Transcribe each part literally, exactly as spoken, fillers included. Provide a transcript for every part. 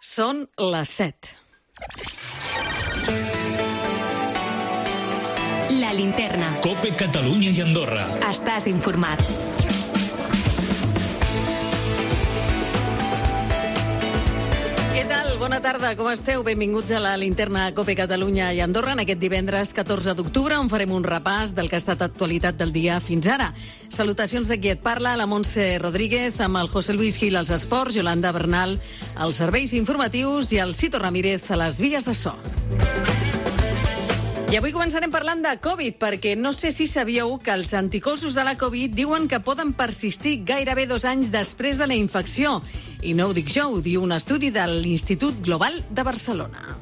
Són les set. La linterna. COPE Catalunya i Andorra. Estàs informat. Què tal? Bona tarda, com esteu? Benvinguts a la linterna COPE Catalunya i Andorra en aquest divendres catorze d'octubre, on farem un repàs del que ha estat actualitat del dia fins ara. Salutacions de qui et parla, la Montse Rodríguez, amb el José Luis Gil als esports, Yolanda Bernal als serveis informatius i el Cito Ramírez a les vies de so. I avui començarem parlant de Covid, perquè no sé si sabíeu que els anticossos de la Covid diuen que poden persistir gairebé dos anys després de la infecció. I no ho dic jo, ho diu un estudi de l'Institut Global de Barcelona.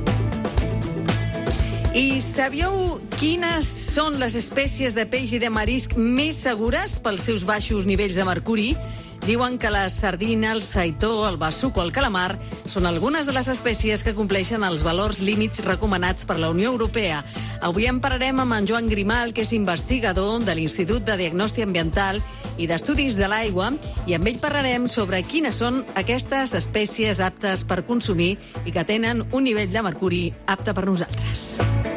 I sabíeu quines són les espècies de peix i de marisc més segures pels seus baixos nivells de mercuri? Diuen que la sardina, el saitó, el besuc o el calamar són algunes de les espècies que compleixen els valors límits recomanats per la Unió Europea. Avui en parlarem amb en Joan Grimal, que és investigador de l'Institut de Diagnòstic Ambiental i d'Estudis de l'Aigua, i amb ell parlarem sobre quines són aquestes espècies aptes per consumir i que tenen un nivell de mercuri apte per nosaltres.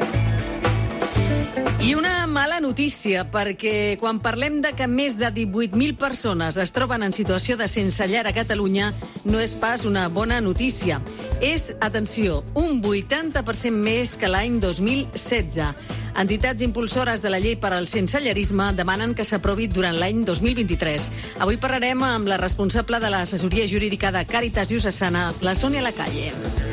I una mala notícia, perquè quan parlem de que més de divuit mil persones es troben en situació de sense llar a Catalunya, no és pas una bona notícia. És, atenció, un vuitanta per cent més que l'any dos mil setze. Entitats impulsores de la llei per al sensellarisme demanen que s'aprovi durant l'any dos mil vint-i-tres. Avui parlarem amb la responsable de l'assessoria jurídica de Càritas Diocesana, la Sònia Lacalle.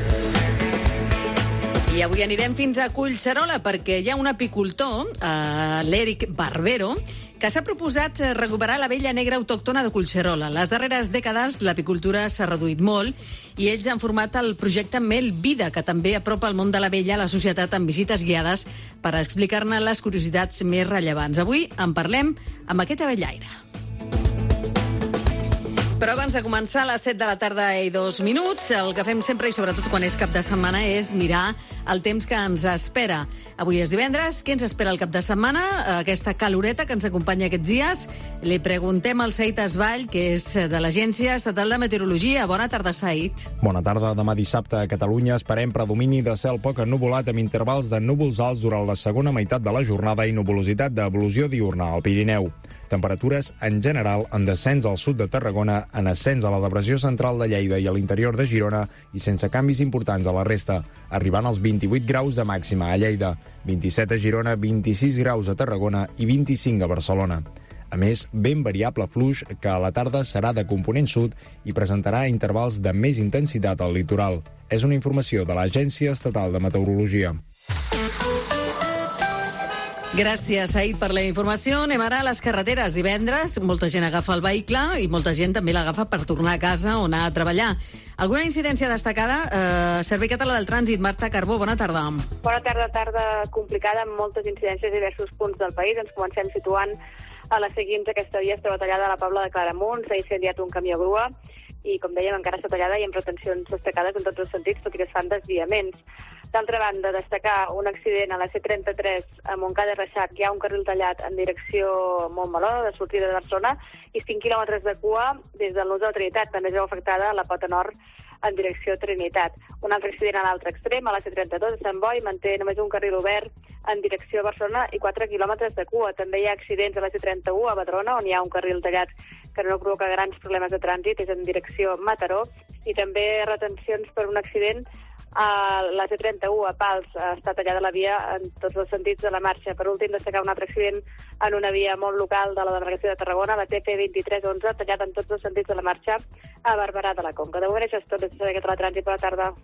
I avui anirem fins a Collserola perquè hi ha un apicultor, eh, l'Eric Barbero, que s'ha proposat recuperar la vella negra autòctona de Collserola. Les darreres dècades l'apicultura s'ha reduït molt i ells han format el projecte Mel Vida, que també apropa el món de la vella a la societat amb visites guiades per explicar-ne les curiositats més rellevants. Avui en parlem amb aquest avellaire. Però abans de començar, a les set de la tarda i dos minuts, el que fem sempre, i sobretot quan és cap de setmana, és mirar el temps que ens espera. Avui és divendres, què ens espera el cap de setmana? Aquesta caloreta que ens acompanya aquests dies. Li preguntem al Said Asball, que és de l'Agència Estatal de Meteorologia. Bona tarda, Said. Bona tarda. Demà dissabte a Catalunya esperem predomini de cel poc ennuvolat amb intervals de núvols alts durant la segona meitat de la jornada i nuvolositat d'evolució diurna al Pirineu. Temperatures, en general, en descens al sud de Tarragona, en ascens a la depressió central de Lleida i a l'interior de Girona i sense canvis importants a la resta, arribant als vint-i-vuit graus de màxima a Lleida, vint-i-set a Girona, vint-i-sis graus a Tarragona i vint-i-cinc a Barcelona. A més, vent variable fluix que a la tarda serà de component sud i presentarà intervals de més intensitat al litoral. És una informació de l'Agència Estatal de Meteorologia. Gràcies, Said, per la informació. Anem ara a les carreteres. Divendres, molta gent agafa el vehicle i molta gent també l'agafa per tornar a casa o anar a treballar. Alguna incidència destacada? Eh, Servei Català del Trànsit, Marta Carbó, bona tarda. Bona tarda, tarda complicada amb moltes incidències a diversos punts del país. Ens comencem situant a la seguint. Aquesta via es troba tallada a la Pobla de Claramunt, s'ha incendiat un camió grua i, com dèiem, encara està tallada i amb retencions destacades en tots els sentits, tot i que es fan desviaments. D'altra banda, destacar un accident a la C trenta-tres a Montcada i Reixac. Hi ha un carril tallat en direcció Montmeló, de sortida de Barcelona, i cinc quilòmetres de cua des del nus de la Trinitat. També es veu afectada a la pota nord en direcció Trinitat. Un altre accident a l'altre extrem, a la C trenta-dos, a Sant Boi, manté només un carril obert en direcció a Barcelona i quatre quilòmetres de cua. També hi ha accidents a la C trenta-u a Badrona, on hi ha un carril tallat que no provoca grans problemes de trànsit, és en direcció Mataró, i també retencions per un accident a la C trenta-u a Pals. Està tallada la via en tots els sentits de la marxa. Per últim, destacar un altre accident en una via molt local de la delegació de Tarragona, la T P vint-i-tres onze, tallada en tots els sentits de la marxa a Barberà de la Conca. De moment això és tot. Des de la Trànsit. Bona tarda.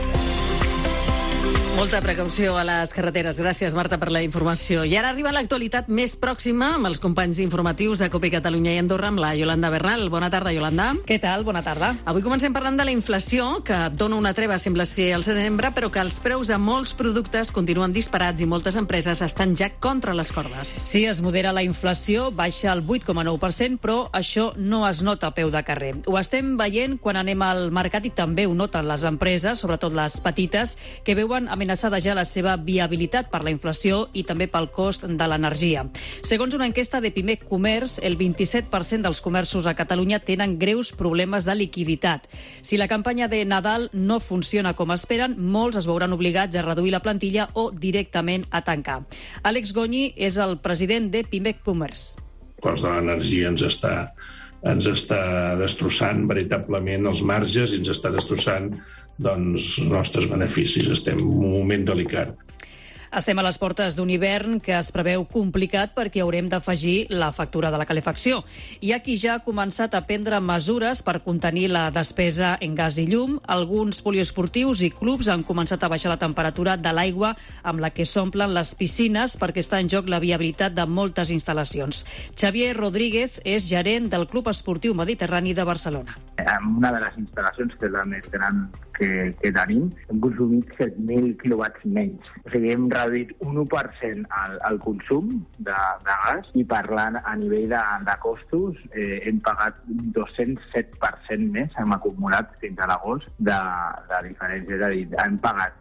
Molta precaució a les carreteres. Gràcies, Marta, per la informació. I ara arriba l'actualitat més pròxima amb els companys informatius de COPE Catalunya i Andorra, amb la Yolanda Bernal. Bona tarda, Yolanda. Què tal? Bona tarda. Avui comencem parlant de la inflació, que dona una treva, sembla ser al setembre, però que els preus de molts productes continuen disparats i moltes empreses estan ja contra les cordes. Sí, es modera la inflació, baixa el vuit coma nou per cent, però això no es nota a peu de carrer. Ho estem veient quan anem al mercat i també ho noten les empreses, sobretot les petites, que veuen amenaçades amenaçada ja la seva viabilitat per la inflació i també pel cost de l'energia. Segons una enquesta de Pimec Comerç, el vint-i-set per cent dels comerços a Catalunya tenen greus problemes de liquiditat. Si la campanya de Nadal no funciona com esperen, molts es veuran obligats a reduir la plantilla o directament a tancar. Àlex Goñi és el president de Pimec Comerç. El cost de l'energia ens està, ens està destrossant veritablement els marges i ens està destrossant doncs, els nostres beneficis. Estem en un moment delicat. Estem a les portes d'un hivern que es preveu complicat perquè haurem d'afegir la factura de la calefacció. Hi ha qui ja ha començat a prendre mesures per contenir la despesa en gas i llum. Alguns poliesportius i clubs han començat a baixar la temperatura de l'aigua amb la que s'omplen les piscines perquè està en joc la viabilitat de moltes instal·lacions. Xavier Rodríguez és gerent del Club Esportiu Mediterrani de Barcelona. En una de les instal·lacions, que és la més gran que, que tenim, hem consumit set mil quilowatts menys. O sigui, hem reduït un u per cent el, el consum de, de gas i parlant a nivell de, de costos eh, hem pagat dos-cents set per cent més, hem acumulat fins a l'agost de, de diferència. És a dir, hem pagat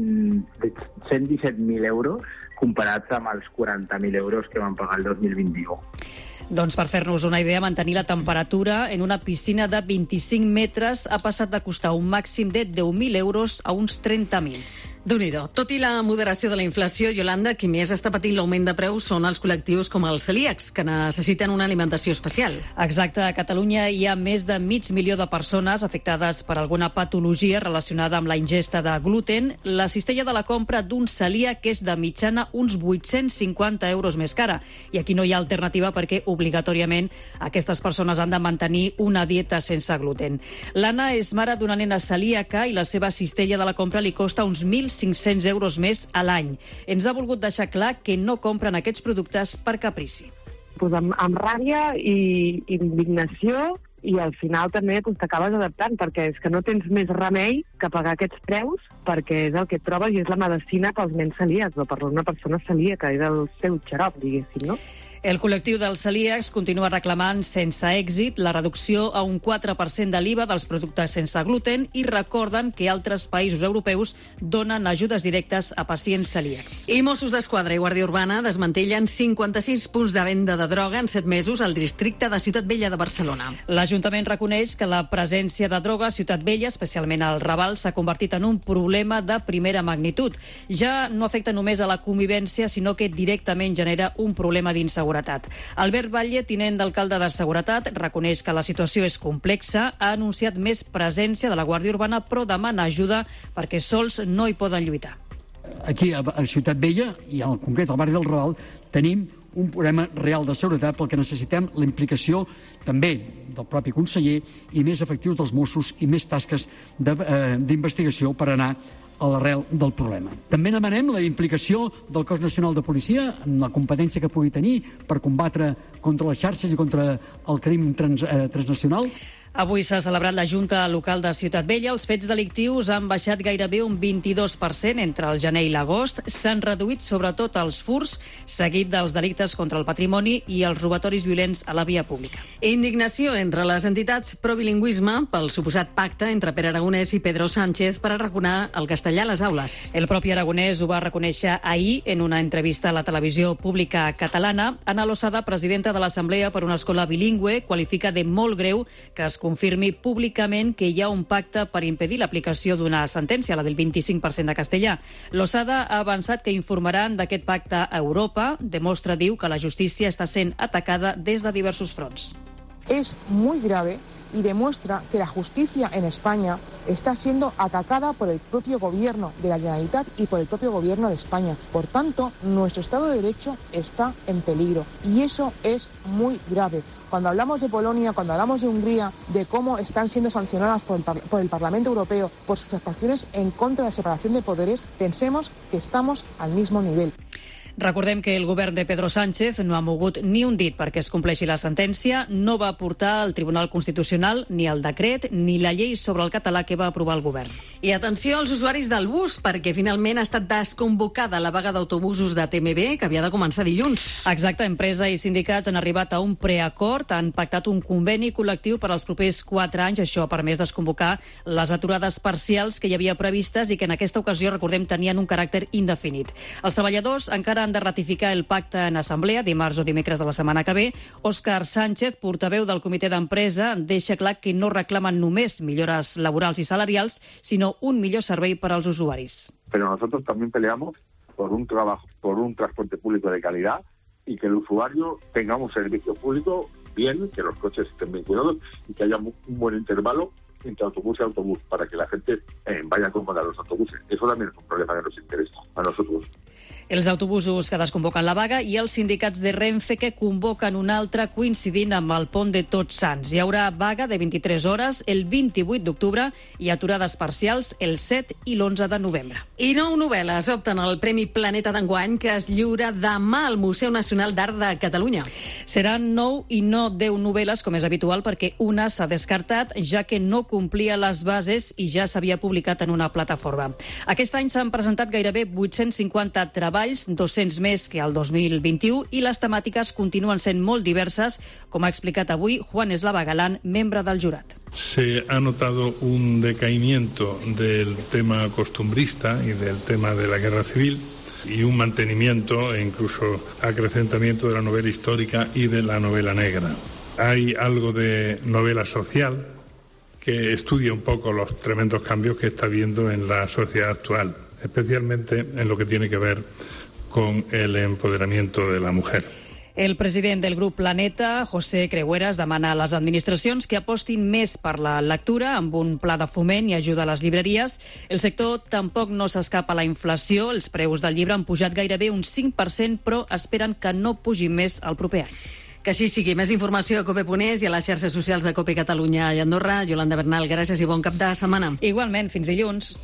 cent disset mil euros comparats amb els quaranta mil euros que vam pagar el dos mil vint-i-u. Doncs per fer-nos una idea, mantenir la temperatura en una piscina de vint-i-cinc metres ha passat de costar un màxim de deu mil euros a uns trenta mil. Déu-n'hi-do. Tot i la moderació de la inflació, Yolanda, qui més està patint l'augment de preus són els col·lectius com els celíacs, que necessiten una alimentació especial. Exacte. A Catalunya hi ha més de mig milió de persones afectades per alguna patologia relacionada amb la ingesta de gluten. La cistella de la compra d'un celíac és de mitjana uns vuit-cents cinquanta euros més cara. I aquí no hi ha alternativa perquè obligatòriament aquestes persones han de mantenir una dieta sense gluten. L'Anna és mare d'una nena celíaca i la seva cistella de la compra li costa uns mil cinc-cents euros més a l'any. Ens ha volgut deixar clar que no compren aquests productes per caprici. Pues amb, amb ràbia i indignació, i al final també pues, t'acabes adaptant, perquè és que no tens més remei que pagar aquests preus, perquè és el que et trobes i és la medicina pels nens celíacs, o per una persona celíaca, és el seu xarop, diguéssim, no? El col·lectiu dels celíacs continua reclamant sense èxit la reducció a un quatre per cent de l'I V A dels productes sense gluten i recorden que altres països europeus donen ajudes directes a pacients celíacs. I Mossos d'Esquadra i Guàrdia Urbana desmantellen cinquanta-sis punts de venda de droga en set mesos al districte de Ciutat Vella de Barcelona. L'Ajuntament reconeix que la presència de droga a Ciutat Vella, especialment al Raval, s'ha convertit en un problema de primera magnitud. Ja no afecta només a la convivència, sinó que directament genera un problema d'inseguretat. Albert Batlle, tinent d'alcalde de Seguretat, reconeix que la situació és complexa, ha anunciat més presència de la Guàrdia Urbana, però demana ajuda perquè sols no hi poden lluitar. Aquí a Ciutat Vella, i en concret al barri del Raval, tenim un problema real de seguretat pel que necessitem la implicació també del propi conseller i més efectius dels Mossos i més tasques d'investigació per anar a l'arrel del problema. També demanem la implicació del Cos Nacional de Policia en la competència que pugui tenir per combatre contra les xarxes i contra el crim trans, eh, transnacional. Avui s'ha celebrat la Junta Local de Ciutat Vella. Els fets delictius han baixat gairebé un vint-i-dos per cent entre el gener i l'agost. S'han reduït sobretot els furts, seguit dels delictes contra el patrimoni i els robatoris violents a la via pública. Indignació entre les entitats pro-bilingüisme pel suposat pacte entre Pere Aragonès i Pedro Sánchez per arraconar el castellà a les aules. El propi Aragonès ho va reconèixer ahir en una entrevista a la televisió pública catalana. Ana Losada, presidenta de l'Assemblea per una escola bilingüe, qualifica de molt greu que es confirmi públicament que hi ha un pacte per impedir l'aplicació d'una sentència, la del vint-i-cinc per cent de castellà. Losada ha avançat que informaran d'aquest pacte a Europa. Demostra, diu, que la justícia està sent atacada des de diversos fronts. Es muy grave y demuestra que la justicia en España está siendo atacada por el propio gobierno de la Generalitat y por el propio gobierno de España. Por tanto, nuestro Estado de Derecho está en peligro y eso es muy grave. Cuando hablamos de Polonia, cuando hablamos de Hungría, de cómo están siendo sancionadas por el, por el Parlamento Europeo por sus actuaciones en contra de la separación de poderes, pensemos que estamos al mismo nivel. Recordem que el govern de Pedro Sánchez no ha mogut ni un dit perquè es compleixi la sentència, no va portar al Tribunal Constitucional ni el decret ni la llei sobre el català que va aprovar el govern. I atenció als usuaris del bus, perquè finalment ha estat desconvocada la vaga d'autobusos de T M B, que havia de començar dilluns. Exacte, empresa i sindicats han arribat a un preacord, han pactat un conveni col·lectiu per als propers quatre anys. Això ha permès desconvocar les aturades parcials que hi havia previstes i que en aquesta ocasió, recordem, tenien un caràcter indefinit. Els treballadors encara han de ratificar el pacte en assemblea dimarts o dimecres de la setmana que ve. Òscar Sánchez, portaveu del comitè d'empresa, deixa clar que no reclamen només millores laborals i salarials, sinó un millor servei per als usuaris. Pero nosotros también peleamos por un trabajo, por un transporte público de calidad y que el usuario tenga un servicio público bien, que los coches estén bien cuidados y que haya un buen intervalo entre autobús y autobús para que la gente eh, vaya cómoda a los autobuses. Eso también es un problema que nos interesa a nosotros. Els autobusos que desconvoquen la vaga i els sindicats de Renfe que convoquen una altra coincidint amb el pont de Tots Sants. Hi haurà vaga de vint-i-tres hores el vint-i-vuit d'octubre i aturades parcials el set i l'onze de novembre. I nou novel·les opten al Premi Planeta d'enguany, que es lliura demà al Museu Nacional d'Art de Catalunya. Seran nou i no deu novel·les, com és habitual, perquè una s'ha descartat, ja que no complia les bases i ja s'havia publicat en una plataforma. Aquest any s'han presentat gairebé vuit-cents cinquanta treballs, dos-cents més que el dos mil vint-i-u, i les temàtiques continuen sent molt diverses, com ha explicat avui Juan Eslava Galán, membre del jurat. Se ha notado un decaimiento del tema costumbrista y del tema de la guerra civil y un mantenimiento e incluso acrecentamiento de la novela histórica y de la novela negra. Hay algo de novela social que estudia un poco los tremendos cambios que está habiendo en la sociedad actual, especialmente en lo que tiene que ver con el empoderamiento de la mujer. El president del grup Planeta, José Creueras, demana a les administracions que apostin més per la lectura amb un pla de foment i ajuda a les llibreries. El sector tampoc no s'escapa a la inflació. Els preus del llibre han pujat gairebé un cinc per cent, però esperen que no pugin més el proper any. Que així sigui. Més informació a cope punt es i a les xarxes socials de Cope Catalunya i Andorra. Yolanda Bernal, gràcies i bon cap de setmana. Igualment, fins dilluns.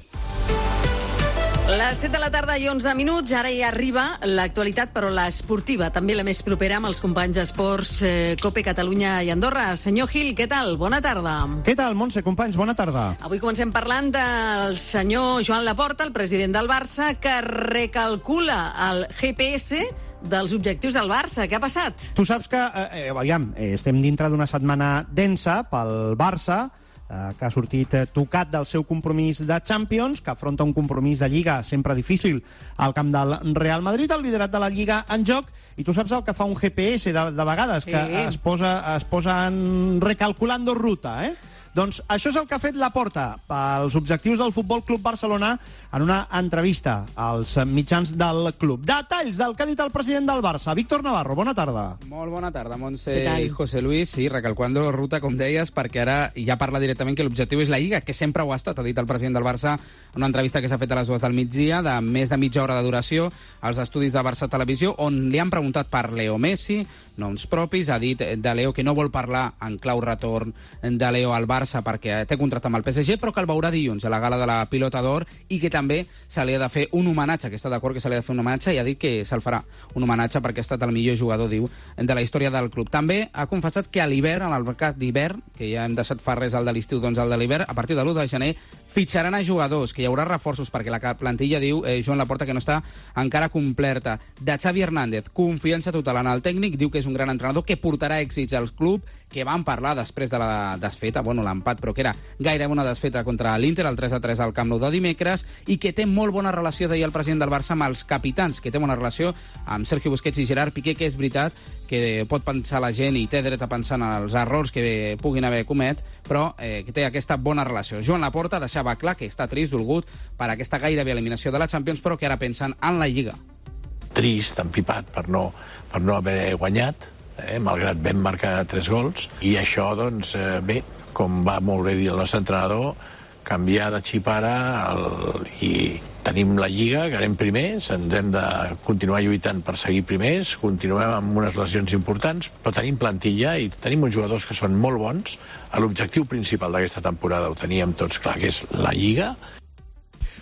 Les set de la tarda i onze minuts, ara hi arriba l'actualitat, però l'esportiva, també la més propera amb els companys d'Esports eh, Cope Catalunya i Andorra. Senyor Gil, què tal? Bona tarda. Què tal, Montse, companys? Bona tarda. Avui comencem parlant del senyor Joan Laporta, el president del Barça, que recalcula el G P S dels objectius del Barça. Què ha passat? Tu saps que, eh, eh, aviam, eh, estem dintre d'una setmana densa pel Barça, eh, que ha sortit eh, tocat del seu compromís de Champions, que afronta un compromís de Lliga sempre difícil al camp del Real Madrid, el liderat de la Lliga en joc, i tu saps el que fa un G P S de, de vegades, que sí. es posa, es posa en recalculando ruta, eh? Doncs això és el que ha fet Laporta pels objectius del Futbol Club Barcelona en una entrevista als mitjans del club. Detalls del que ha dit el president del Barça, Víctor Navarro. Bona tarda. Molt bona tarda, Montse i José Luis. Sí, recalcando ruta, com deies, perquè ara ja parla directament que l'objectiu és la Lliga, que sempre ho ha estat, ha dit el president del Barça en una entrevista que s'ha fet a les dues del migdia, de més de mitja hora de duració, als estudis de Barça Televisió, on li han preguntat per Leo Messi, noms propis, ha dit de Leo que no vol parlar en clau retorn de Leo al Barça perquè té contracte amb el P S G, però que el veurà dilluns a la gala de la Pilota d'Or i que també se li ha de fer un homenatge, que està d'acord que se li ha de fer un homenatge, i ha dit que se'l farà un homenatge perquè ha estat el millor jugador, diu, de la història del club. També ha confessat que a l'hivern, en el mercat d'hivern, que ja hem deixat fa res el de l'estiu, doncs el de l'hivern, a partir de l'u de gener fitxaran a jugadors, que hi haurà reforços perquè la plantilla, diu eh, Joan Laporta, que no està encara completa. De Xavi Hernández, confiança total en el tècnic, diu que és un gran entrenador, que portarà èxits al club, que van parlar després de la desfeta, bueno, l'empat, però que era gairebé una desfeta contra l'Inter, el tres a tres al Camp Nou de dimecres, i que té molt bona relació, deia el president del Barça, amb els capitans, que té bona relació amb Sergio Busquets i Gerard Piqué, que és veritat que pot pensar la gent i té dret a pensar en els errors que puguin haver comet, però eh, que té aquesta bona relació. Joan Laporta deixava clar que està trist, dolgut, per aquesta gairebé eliminació de la Champions, però que ara pensen en la Lliga. Trist, empipat per no, per no haver guanyat, eh, malgrat vam marcar tres gols, i això, doncs, eh, bé, com va molt bé dir el nostre entrenador, canviar de xip ara el, i tenim la Lliga, que anem primers, ens hem de continuar lluitant per seguir primers, continuem amb unes lesions importants, però tenim plantilla i tenim uns jugadors que són molt bons. L'objectiu principal d'aquesta temporada ho teníem tots clar, que és la Lliga.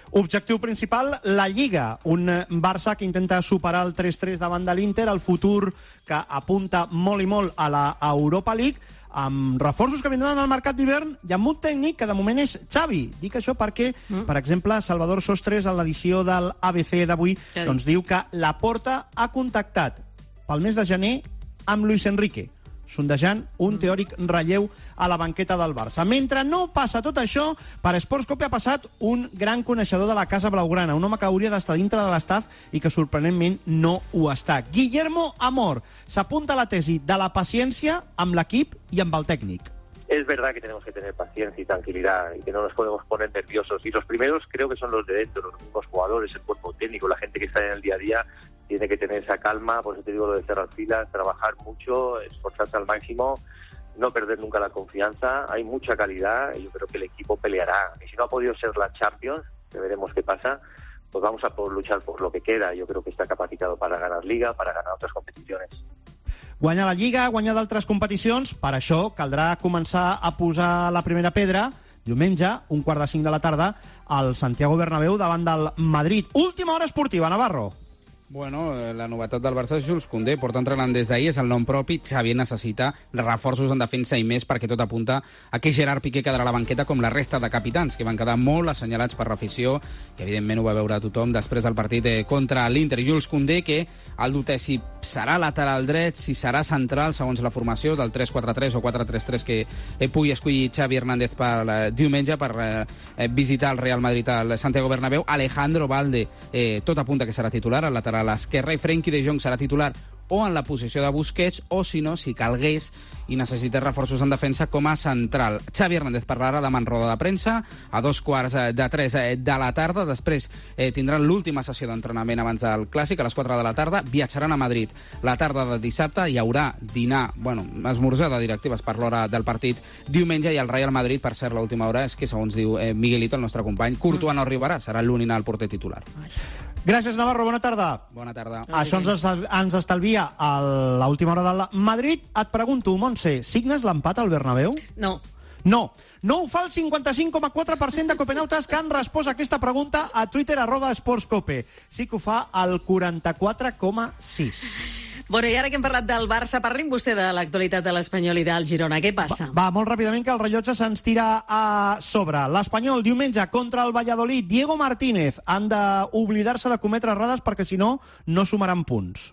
Objectiu principal, la Lliga. Un Barça que intenta superar el tres tres davant de l'Inter, el futur que apunta molt i molt a la Europa League, amb reforços que vindran al mercat d'hivern i amb un tècnic que de moment és Xavi. Dic això perquè, mm. per exemple, Salvador Sostres, en l'edició del A B C d'avui, doncs diu que Laporta ha contactat pel mes de gener amb Luis Enrique, sondejant un teòric relleu a la banqueta del Barça. Mentre no passa tot això, per Sports Cope ha passat un gran coneixedor de la Casa Blaugrana, un home que hauria d'estar dintre de l'estaf i que sorprenentment no ho està. Guillermo Amor s'apunta a la tesi de la paciència amb l'equip i amb el tècnic. Es verdad que tenemos que tener paciencia y tranquilidad y que no nos podemos poner nerviosos. Y los primeros creo que son los de dentro, los mismos jugadores, el cuerpo técnico, la gente que está en el día a día, tiene que tener esa calma. Por eso te digo lo de cerrar filas, trabajar mucho, esforzarse al máximo, no perder nunca la confianza. Hay mucha calidad y yo creo que el equipo peleará. Y si no ha podido ser la Champions, que veremos qué pasa, pues vamos a poder luchar por lo que queda. Yo creo que está capacitado para ganar Liga, para ganar otras competiciones. Guanyar la Lliga, guanyar d'altres competicions, per això caldrà començar a posar la primera pedra diumenge, un quart de cinc de la tarda, al Santiago Bernabéu davant del Madrid. Última hora esportiva, Navarro. Bueno, la novetat del Barça és Jules Koundé, porta entrenant des d'ahir, és el nom propi. Xavi necessita reforços en defensa i més, perquè tot apunta a que Gerard Piqué quedarà a la banqueta com la resta de capitans, que van quedar molt assenyalats per l'afició, i evidentment ho va veure tothom després del partit contra l'Inter. Jules Koundé, que el dubte si serà lateral dret, si serà central, segons la formació del tres quatre tres o quatre tres tres que pugui escollir Xavi Hernández per eh, diumenge per eh, visitar el Real Madrid al Santiago Bernabéu. Alejandro Balde, eh, tot apunta que serà titular, al lateral a l'esquerra, i Frenkie de Jong serà titular o en la posició de Busquets, o si no, si calgués i necessita reforços en defensa com a central. Xavi Hernández parlarà demà en roda de premsa a dos quarts de tres de la tarda. Després eh, tindran l'última sessió d'entrenament abans del Clàssic, a les quatre de la tarda. Viatjaran a Madrid la tarda de dissabte. Hi haurà dinar, bueno, esmorzar de directives per l'hora del partit diumenge, i el Real Madrid, per ser l'última hora, és que, segons diu eh, Miguelito, el nostre company, Courtois no arribarà, serà l'únic al porter titular. Gràcies, Navarro, bona tarda. Bona tarda. Això ens, ens estalvia a l'última hora del Madrid. Et pregunto, Montse, signes l'empat al Bernabéu? No. No. No ho fa el cinquanta-cinc coma quatre per cent de copenautes que han respost a aquesta pregunta a Twitter, arroba esportscope. Sí que ho fa el quaranta-quatre coma sis. Bueno, i ara que hem parlat del Barça, parli'm vostè de l'actualitat de l'Espanyol i del Girona. Què passa? Va, va, molt ràpidament, que el rellotge se'ns tira a sobre. L'Espanyol, diumenge, contra el Valladolid. Diego Martínez. Han d'oblidar-se de cometre errades perquè, si no, no sumaran punts.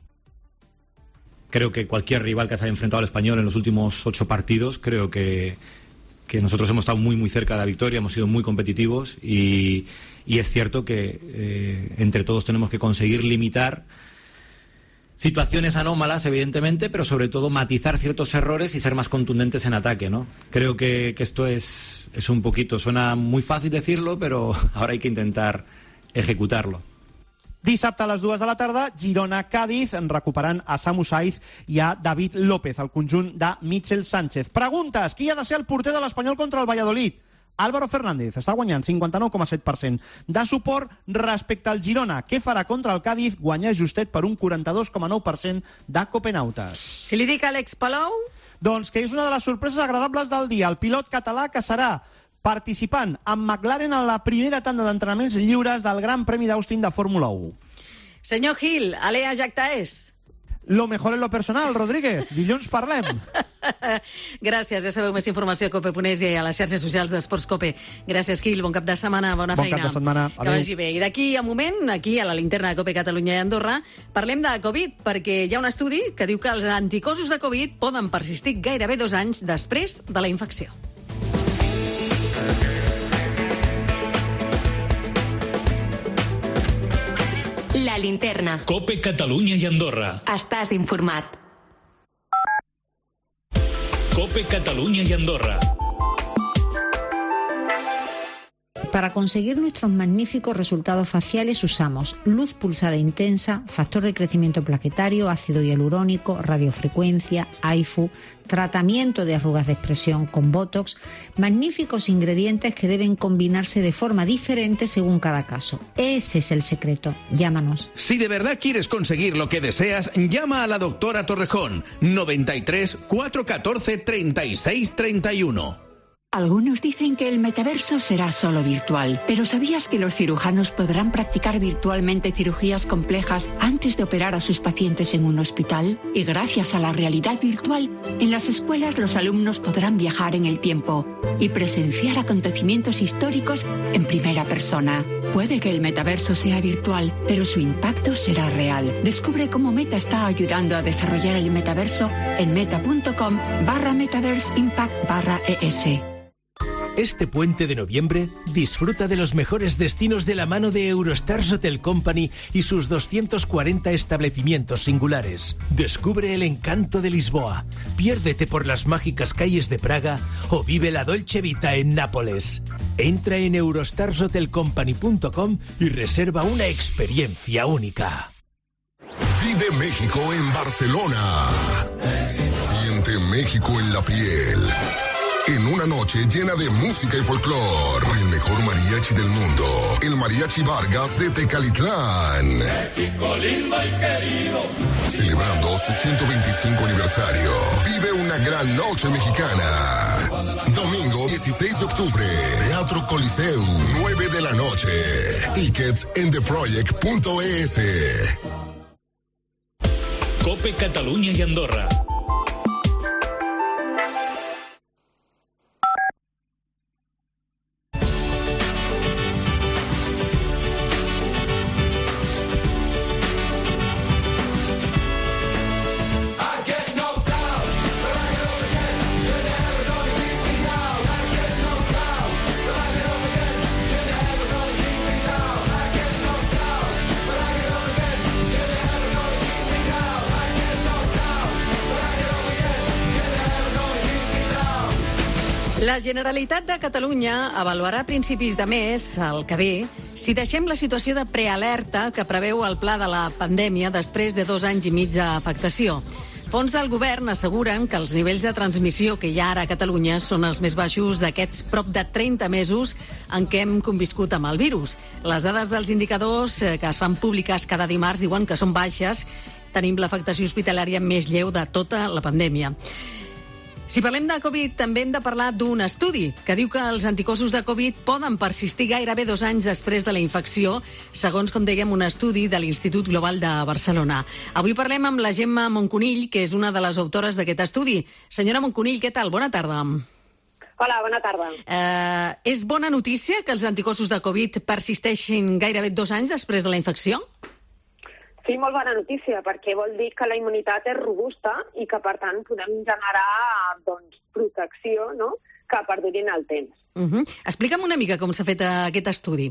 Creo que cualquier rival que se haya enfrentado al Español en los últimos ocho partidos, creo que, que nosotros hemos estado muy muy cerca de la victoria, hemos sido muy competitivos y, y es cierto que eh, entre todos tenemos que conseguir limitar situaciones anómalas, evidentemente, pero sobre todo matizar ciertos errores y ser más contundentes en ataque, ¿no? Creo que, que esto es, es un poquito, suena muy fácil decirlo, pero ahora hay que intentar ejecutarlo. Dissabte a les dues de la tarda, Girona-Cádiz, recuperant a Samu Saiz i a David López, el conjunt de Michel Sánchez. Preguntes, qui ha de ser el porter de l'Espanyol contra el Valladolid? Álvaro Fernández està guanyant cinquanta-nou coma set per cent de suport respecte al Girona. Què farà contra el Cádiz? Guanyar justet per un quaranta-dos coma nou per cent de copenautes. Si li dic Àlex Palau? Doncs que és una de les sorpreses agradables del dia. El pilot català que serà participant amb McLaren en la primera tanda d'entrenaments lliures del Gran Premi d'Austin de Fórmula u. Senyor Gil, Alea Jactaés. Lo mejor en lo personal, Rodríguez. Dilluns parlem. Gràcies, ja sabeu, més informació a cope punt es i a les xarxes socials d'Esports Cope. Gràcies, Gil, bon cap de setmana, bona bon feina. Bon cap de setmana, adéu. Que vagi bé. I d'aquí a un moment, aquí a la linterna de Cope Catalunya i Andorra, parlem de Covid, perquè hi ha un estudi que diu que els anticossos de Covid poden persistir gairebé dos anys després de la infecció. La linterna. Cope Catalunya i Andorra. Estàs informat. Cope Catalunya y Andorra. Para conseguir nuestros magníficos resultados faciales usamos luz pulsada intensa, factor de crecimiento plaquetario, ácido hialurónico, radiofrecuencia, A I F U, tratamiento de arrugas de expresión con Botox, magníficos ingredientes que deben combinarse de forma diferente según cada caso. Ese es el secreto. Llámanos. Si de verdad quieres conseguir lo que deseas, llama a la doctora Torrejón, noventa y tres, cuatrocientos catorce, treinta y seis treinta y uno. Algunos dicen que el metaverso será solo virtual, pero ¿sabías que los cirujanos podrán practicar virtualmente cirugías complejas antes de operar a sus pacientes en un hospital? Y gracias a la realidad virtual, en las escuelas los alumnos podrán viajar en el tiempo y presenciar acontecimientos históricos en primera persona. Puede que el metaverso sea virtual, pero su impacto será real. Descubre cómo Meta está ayudando a desarrollar el metaverso en meta.com barra metaverse impact barra es. Este puente de noviembre, disfruta de los mejores destinos de la mano de Eurostars Hotel Company y sus doscientos cuarenta establecimientos singulares. Descubre el encanto de Lisboa, piérdete por las mágicas calles de Praga o vive la Dolce Vita en Nápoles. Entra en eurostars hotel company punto com y reserva una experiencia única. Vive México en Barcelona. Siente México en la piel. En una noche llena de música y folclor, el mejor mariachi del mundo, el Mariachi Vargas de Tecalitlán. México lindo y querido. Celebrando su ciento veinticinco aniversario, vive una gran noche mexicana. Domingo dieciséis de octubre, Teatro Coliseum, nueve de la noche. Tickets en the project punto es. Cope Catalunya i Andorra. La Generalitat de Catalunya avaluarà a principis de mes, el que ve, si deixem la situació de prealerta que preveu el pla de la pandèmia després de dos anys i mig d'afectació. Fons del govern asseguren que els nivells de transmissió que hi ha ara a Catalunya són els més baixos d'aquests prop de trenta mesos en què hem conviscut amb el virus. Les dades dels indicadors que es fan públiques cada dimarts diuen que són baixes. Tenim l'afectació hospitalària més lleu de tota la pandèmia. Si parlem de Covid, també hem de parlar d'un estudi que diu que els anticossos de Covid poden persistir gairebé dos anys després de la infecció, segons, com dèiem, un estudi de l'Institut Global de Barcelona. Avui parlem amb la Gemma Moncunill, que és una de les autores d'aquest estudi. Senyora Moncunill, què tal? Bona tarda. Hola, bona tarda. Eh, és bona notícia que els anticossos de Covid persisteixin gairebé dos anys després de la infecció? Sí, molt bona notícia, perquè vol dir que la immunitat és robusta i que, per tant, podem generar doncs, protecció, no?, que perduri en el temps. Uh-huh. Explica'm una mica com s'ha fet aquest estudi.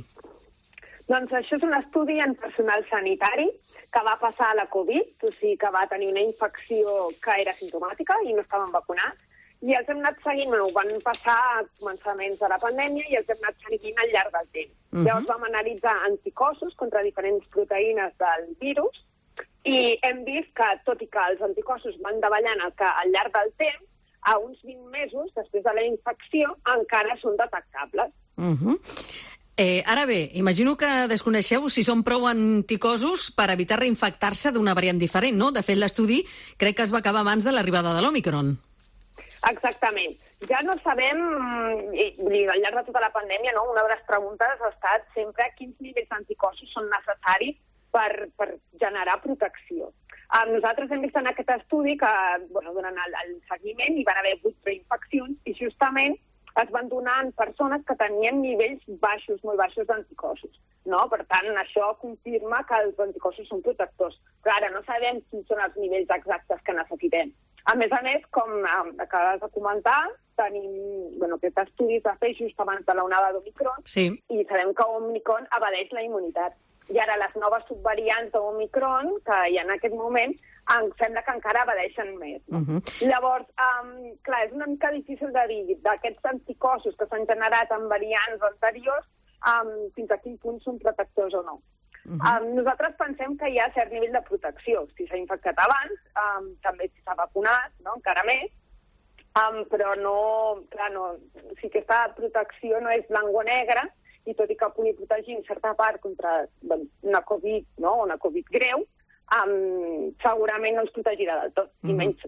Doncs això és un estudi en personal sanitari que va passar a la Covid, o sigui que va tenir una infecció que era simptomàtica i no estaven vacunats, i els hem anat seguint, bueno, van passar a començaments de la pandèmia i els hem anat seguint al llarg del temps. Uh-huh. Llavors vam analitzar anticossos contra diferents proteïnes del virus i hem vist que, tot i que els anticossos van davallant al, al llarg del temps, a uns vint mesos després de la infecció encara són detectables. Uh-huh. Eh, ara bé, imagino que desconeixeu si són prou anticossos per evitar reinfectar-se d'una variant diferent, no? De fet, l'estudi crec que es va acabar abans de l'arribada de l'Òmicron. Exactament. Ja no sabem, i, i al llarg de tota la pandèmia, no, una de les preguntes ha estat sempre quins nivells d'anticossos són necessaris per, per generar protecció. Um, nosaltres hem vist en aquest estudi que bueno, durant el, el seguiment hi van haver vuit reinfeccions i justament es van donar en persones que tenien nivells baixos, molt baixos d'anticossos. No? Per tant, això confirma que els anticossos són protectors. Però ara no sabem quins són els nivells exactes que necessitem. A més a més, com acabes de comentar, tenim bueno, aquest estudi es va fer just abans de l'onada d'Omicron sí. i sabem que Omicron evadeix la immunitat. I ara les noves subvariants d'Omicron, que hi ha en aquest moment, em sembla que encara evadeixen més. No? Uh-huh. Llavors, um, clar, és una mica difícil de dir d'aquests anticossos que s'han generat en variants anteriors, um, fins a quin punt són protectors o no. Uh-huh. Um, nosaltres pensem que hi ha cert nivell de protecció. Si s'ha infectat abans, um, també si s'ha vacunat, no? Encara més, um, però no, clar, no, si aquesta protecció no és blanc o negre, i tot i que pugui protegir en certa part contra bueno, una Covid, no? Una Covid greu, um, segurament no ens protegirà del tot, uh-huh. i menys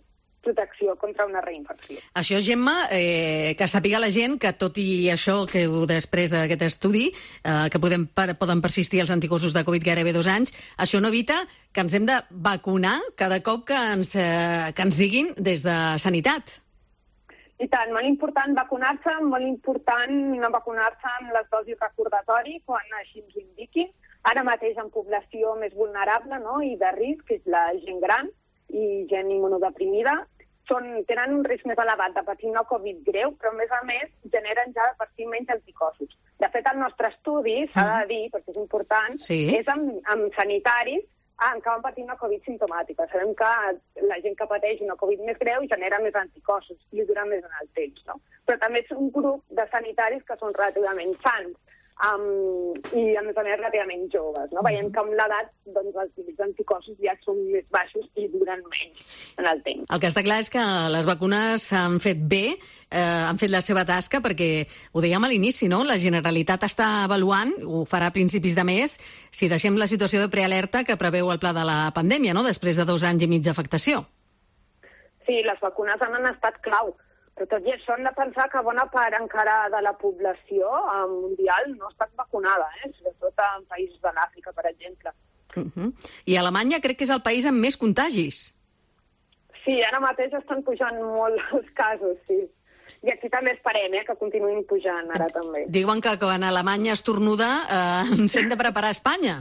protecció contra una reinfecció. Això, Gemma, eh, que sàpiga la gent que tot i això que després d'aquest estudi, eh, que podem, per, poden persistir els anticossos de Covid gairebé dos anys, això no evita que ens hem de vacunar cada cop que ens, eh, que ens diguin des de Sanitat. I tant, molt important vacunar-se, molt important no vacunar-se amb les dosis recordatori quan així ens ho indiquin. Ara mateix en població més vulnerable, no?, i de risc, que és la gent gran i gent immunodeprimida, són, tenen un risc més elevat de patir una Covid greu, però a més a més generen ja de per si menys anticossos. De fet, el nostre estudi, s'ha de dir, perquè és important, sí. és amb, amb sanitaris ah, que van patir una Covid simptomàtica. Sabem que la gent que pateix una Covid més greu genera més anticossos i dura més en el temps, no? Però també és un grup de sanitaris que són relativament sans, Um, i a més a més relativament joves, no? Veiem que amb l'edat doncs, els nivells d'anticossos ja són més baixos i duren menys en el temps. El que està clar és que les vacunes s'han fet bé, eh, han fet la seva tasca, perquè ho dèiem a l'inici, no? La Generalitat està avaluant, ho farà a principis de mes, si deixem la situació de prealerta que preveu el pla de la pandèmia, no?, després de dos anys i mig d'afectació. Sí, les vacunes han estat clau. Però tot i això hem de pensar que bona part encara de la població mundial no ha estat vacunada, eh? Sobretot en països de l'Àfrica, per exemple. Uh-huh. I Alemanya crec que és el país amb més contagis. Sí, ara mateix estan pujant molt els casos, sí. I aquí també esperem eh, que continuïn pujant, ara també. Diuen que quan Alemanya estornuda eh, ens hem de preparar a Espanya.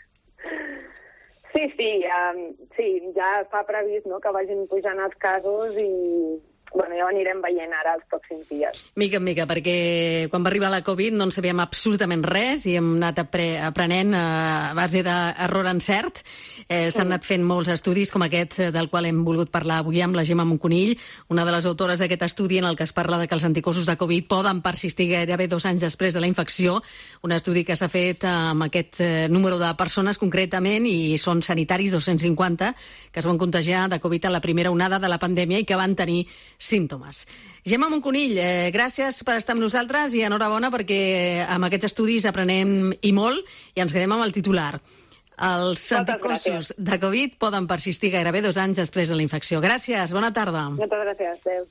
Sí, sí, um, sí, ja fa previst no, que vagin pujant els casos i... Bueno, ja ho anirem veient ara els pròxims dies. Mica en mica, perquè quan va arribar la Covid no en sabíem absolutament res i hem anat aprenent a base d'error encert. Eh, S'han anat fent molts estudis com aquest del qual hem volgut parlar avui amb la Gemma Monconill, una de les autores d'aquest estudi en el que es parla de que els anticossos de Covid poden persistir gairebé dos anys després de la infecció. Un estudi que s'ha fet amb aquest número de persones concretament i són sanitaris, dos-cents cinquanta, que es van contagiar de Covid a la primera onada de la pandèmia i que van tenir símptomes. Gemma Monconill, eh, gràcies per estar amb nosaltres i enhorabona perquè amb aquests estudis aprenem i molt i ens quedem amb el titular. Els anticossos de Covid poden persistir gairebé dos anys després de la infecció. Gràcies, bona tarda. Moltes gràcies, adéu.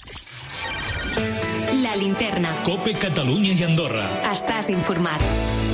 La linterna. COPE Catalunya i Andorra. Estàs informat.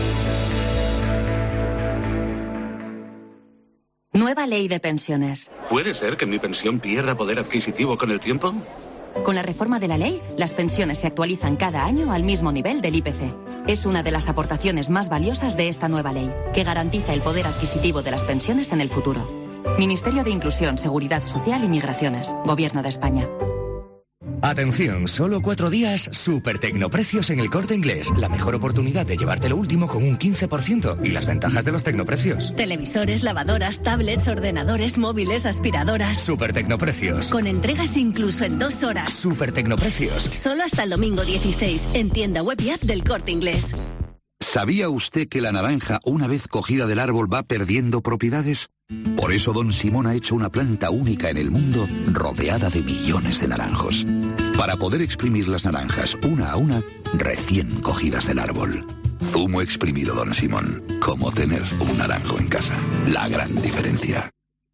Nueva ley de pensiones. ¿Puede ser que mi pensión pierda poder adquisitivo con el tiempo? Con la reforma de la ley, las pensiones se actualizan cada año al mismo nivel del I P C. Es una de las aportaciones más valiosas de esta nueva ley, que garantiza el poder adquisitivo de las pensiones en el futuro. Ministerio de Inclusión, Seguridad Social y Migraciones. Gobierno de España. Atención, solo cuatro días, super tecnoprecios en el Corte Inglés. La mejor oportunidad de llevarte lo último con un quince por ciento y las ventajas de los tecnoprecios. Televisores, lavadoras, tablets, ordenadores, móviles, aspiradoras. Super tecnoprecios. Con entregas incluso en dos horas. Super tecnoprecios. Solo hasta el domingo dieciséis, en tienda web y app del Corte Inglés. ¿Sabía usted que la naranja, una vez cogida del árbol, va perdiendo propiedades? Por eso Don Simón ha hecho una planta única en el mundo, rodeada de millones de naranjos. Para poder exprimir las naranjas una a una, recién cogidas del árbol. Zumo exprimido Don Simón. Como tener un naranjo en casa. La gran diferencia.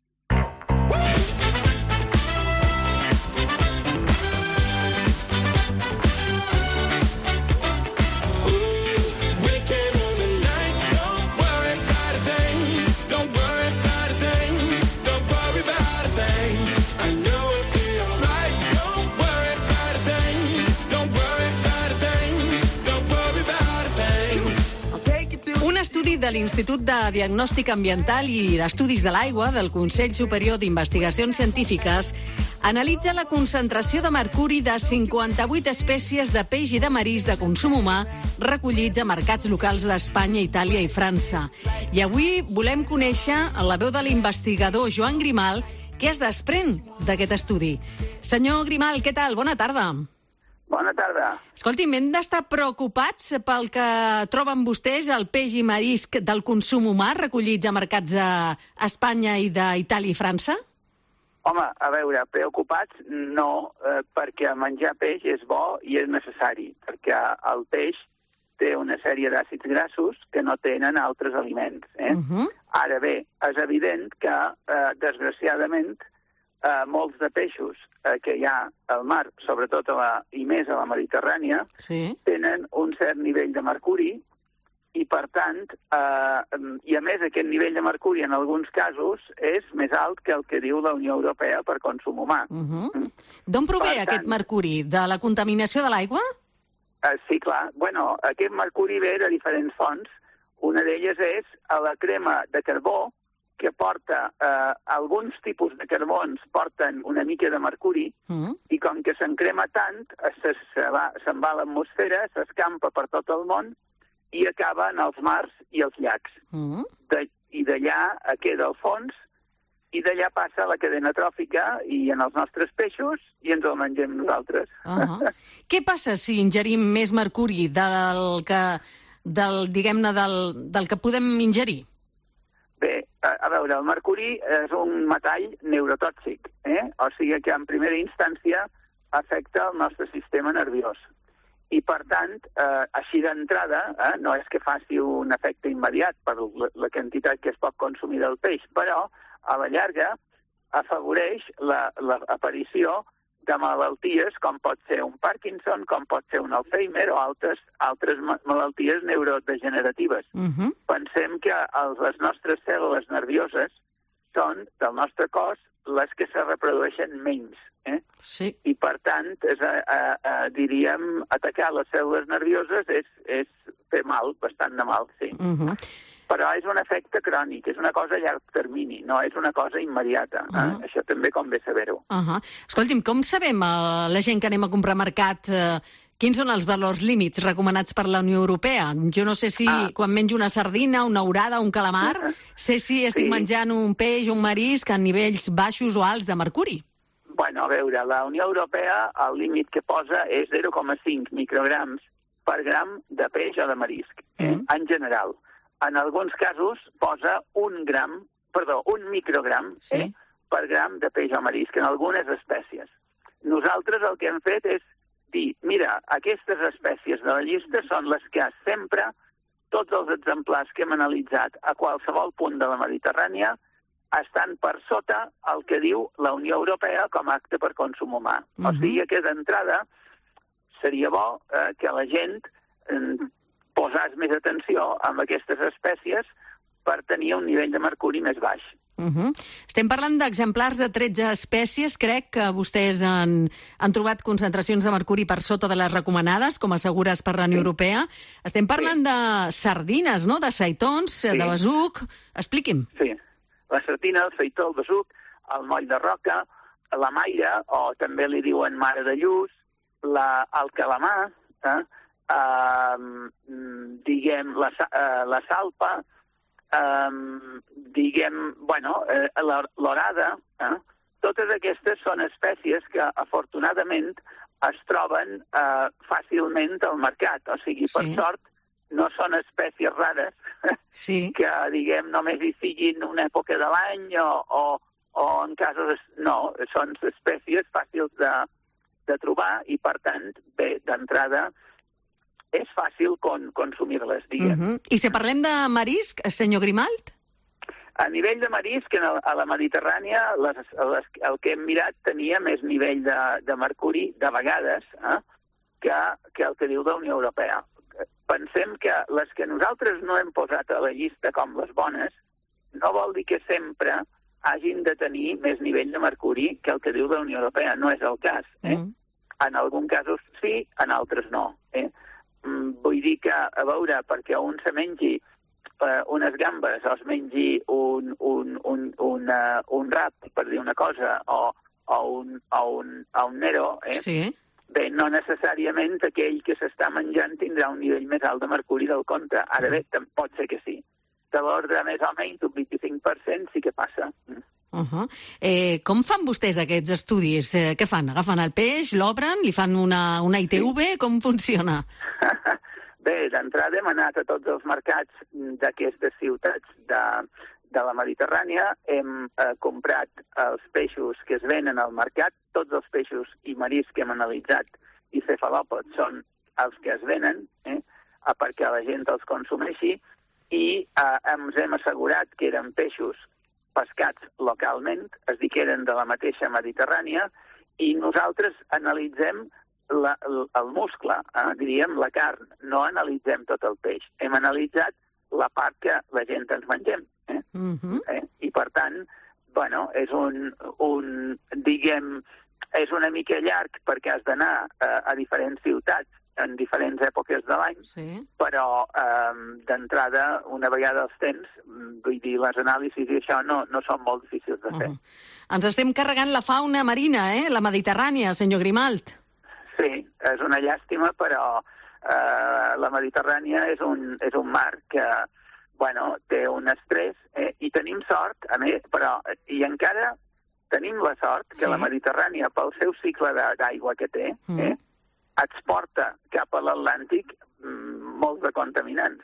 De l'Institut de Diagnòstic Ambiental i d'Estudis de l'Aigua del Consell Superior d'Investigacions Científiques analitza la concentració de mercuri de cinquanta-vuit espècies de peix i de marisc de consum humà recollits a mercats locals d'Espanya, Itàlia i França. I avui volem conèixer la veu de l'investigador Joan Grimal, què es desprèn d'aquest estudi. Senyor Grimal, què tal? Bona tarda. Bona tarda. Escolti'm, hem d'estar preocupats pel que troben vostès el peix i marisc del consum humà recollits a mercats d'Espanya i d'Itàlia i França? Home, a veure, preocupats no, eh, perquè menjar peix és bo i és necessari, perquè el peix té una sèrie d'àcids grassos que no tenen altres aliments. Eh? Uh-huh. Ara bé, és evident que, eh, desgraciadament, eh, molts de peixos eh, que hi ha al mar, sobretot a la, i més a la Mediterrània, sí. tenen un cert nivell de mercuri i, per tant, eh, i a més aquest nivell de mercuri en alguns casos és més alt que el que diu la Unió Europea per consum humà. Uh -huh. mm. D'on prové per aquest tant, mercuri? De la contaminació de l'aigua? Eh, sí, clar. Bueno, aquest mercuri ve de diferents fonts. Una d'elles és a la crema de carbó, que porta, eh, alguns tipus de carbons porten una mica de mercuri, mm. i com que s'encrema tant, se'n se va, se va a l'atmosfera, s'escampa per tot el món i acaba en els mars i els llacs. Mm. De, I d'allà queda al fons, i d'allà passa a la cadena tròfica i en els nostres peixos i ens el mengem nosaltres. Uh -huh. Què passa si ingerim més mercuri del que, del, diguem-ne, del, del que podem ingerir? Bé, a, a veure, el mercuri és un metall neurotòxic, eh? O sigui que en primera instància afecta el nostre sistema nerviós. I, per tant, eh, així d'entrada, eh, no és que faci un efecte immediat per la, la quantitat que es pot consumir del peix, però a la llarga afavoreix l'aparició de malalties com pot ser un Parkinson, com pot ser un Alzheimer o altres, altres malalties neurodegeneratives. Uh-huh. Pensem que els, les nostres cèl·lules nervioses són, del nostre cos, les que se reprodueixen menys. Eh? Sí. I, per tant, és, a, a, a, diríem, atacar les cèl·lules nervioses és, és fer mal, bastant de mal, sí. Uh-huh. Però és un efecte crònic, és una cosa a llarg termini, no és una cosa immediata. Uh -huh. eh? Això també convé saber-ho. Uh -huh. Escolti'm, com sabem, uh, la gent que anem a comprar mercat, uh, quins són els valors límits recomanats per la Unió Europea? Jo no sé si ah. quan menjo una sardina, una orada, un calamar, uh -huh. sé si estic sí. menjant un peix, un marisc a nivells baixos o alts de mercuri. Bueno, a veure, la Unió Europea, el límit que posa és zero coma cinc micrograms per gram de peix o de marisc, eh? uh -huh. en general. En alguns casos posa un gram, perdó, un microgram sí. eh, per gram de peix o marisc en algunes espècies. Nosaltres el que hem fet és dir, mira, aquestes espècies de la llista són les que sempre, tots els exemplars que hem analitzat a qualsevol punt de la Mediterrània, estan per sota el que diu la Unió Europea com a acte per consum humà. Uh-huh. O sigui que d'entrada seria bo eh, que la gent eh, posàs més atenció amb aquestes espècies per tenir un nivell de mercuri més baix. Uh-huh. Estem parlant d'exemplars de tretze espècies. Crec que vostès han, han trobat concentracions de mercuri per sota de les recomanades, com assegures per la Unió sí. Europea. Estem parlant sí. de sardines, no?, de seitons, sí. de besuc. Expliqui'm. Sí, la sardina, el seitó, el besuc, el moll de roca, la maire, o també li diuen mare de lluç, la, el calamar, eh? Uh, diguem, la, uh, la salpa, uh, diguem, bueno, uh, l'orada, uh, totes aquestes són espècies que, afortunadament, es troben uh, fàcilment al mercat. O sigui, per sí. sort, no són espècies rares sí. que, diguem, només hi siguin una època de l'any o, o, o en casos... No, són espècies fàcils de, de trobar i, per tant, bé, d'entrada, és fàcil con, consumir-les, diguem. Uh-huh. I si parlem de marisc, senyor Grimalt? A nivell de marisc, a, a la Mediterrània, les, les, el que hem mirat tenia més nivell de, de mercuri, de vegades, eh, que, que el que diu la Unió Europea. Pensem que les que nosaltres no hem posat a la llista com les bones, no vol dir que sempre hagin de tenir més nivell de mercuri que el que diu la Unió Europea. No és el cas. Eh? Uh-huh. En alguns casos sí, en altres no. Eh? Vull dir que, a veure, perquè un se mengi uh, unes gambes o es mengi un, un, un, un, uh, un rap, per dir una cosa, o, o, un, o, un, o un nero, eh? Sí. Bé, no necessàriament aquell que s'està menjant tindrà un nivell més alt de mercuri del compte. Ara bé, pot ser que sí. De l'ordre més o menys un vint-i-cinc per cent sí que passa. Uh-huh. eh, com fan vostès aquests estudis? Eh, què fan? Agafen el peix, l'obren, li fan una, una I T V? Sí. Com funciona? Bé, d'entrada hem anat a tots els mercats d'aquestes ciutats de, de la Mediterrània, hem eh, comprat els peixos que es venen al mercat, tots els peixos i mariscs que hem analitzat i cefalòpods són els que es venen, eh, perquè la gent els consumeixi, i eh, ens hem assegurat que eren peixos pescats localment, es dir que eren de la mateixa Mediterrània, i nosaltres analitzem la, el, el muscle, eh, diríem la carn, no analitzem tot el peix. Hem analitzat la part que la gent ens mengem. Eh? Uh-huh. eh? I per tant, bueno, és un, un, diguem, és una mica llarg perquè has d'anar eh, a diferents ciutats en diferents èpoques de l'any, sí. Però eh, d'entrada, una vegada els tens, vull dir, les anàlisis i això no, no són molt difícils de fer. Uh-huh. Ens estem carregant la fauna marina, eh? La Mediterrània, senyor Grimalt. Sí, és una llàstima, però eh, la Mediterrània és un, és un mar que, bueno, té un estrès, eh, i tenim sort, a més, però, i encara tenim la sort que sí. La Mediterrània, pel seu cicle d'aigua que té, mm. eh, exporta cap a l'Atlàntic molts de contaminants,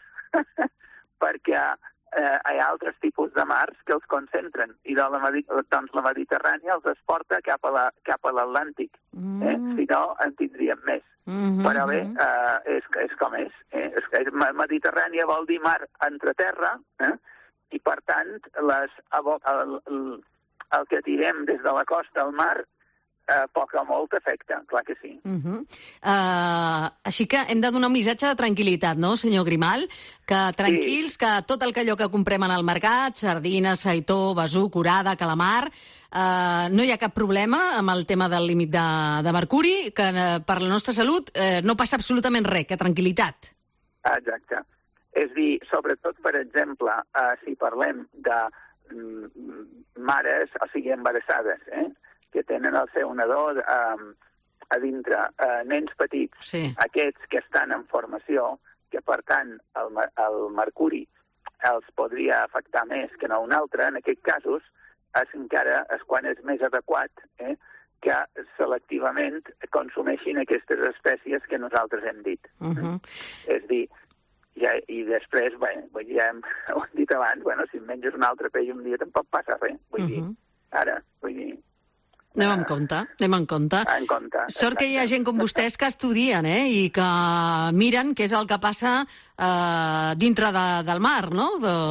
perquè eh, hi ha altres tipus de mars que els concentren, i de la, doncs la Mediterrània els exporta cap a la, cap a l'Atlàntic. Eh? Mm. Si no, en tindríem més. Mm-hmm. Però bé, eh, és, és com és. Eh? és, és. Mediterrània vol dir mar entre terra, eh? I per tant, les, el, el, el que tirem des de la costa al mar Uh, poc o molt efecte, clar que sí. Uh-huh. uh, així que hem de donar un missatge de tranquil·litat, no, senyor Grimal? Que tranquils, sí. Que tot el que allò que comprem en el mercat, sardina, saitó, besuc, orada, calamar, uh, no hi ha cap problema amb el tema del límit de, de mercuri, que uh, per la nostra salut uh, no passa absolutament res, que tranquil·litat. Exacte. És dir, sobretot, per exemple, uh, si parlem de mm, mares, o sigui, embarassades, eh? Que tenen el seu nadó eh, a dintre, eh, nens petits, sí. Aquests que estan en formació, que per tant el, el mercuri els podria afectar més que no un altre, en aquests casos és encara és quan és més adequat eh, que selectivament consumeixin aquestes espècies que nosaltres hem dit. Uh-huh. És dir, ja, i després, bé, ja hem, ho hem dit abans, bueno, si menges un altre peix un dia tampoc passa res. Vull uh-huh. dir, ara, vull dir... Anem en compte, anem en compte. En compte. Sort que hi ha gent com vostès que estudien, eh? I que miren què és el que passa eh, dintre de, del mar, no?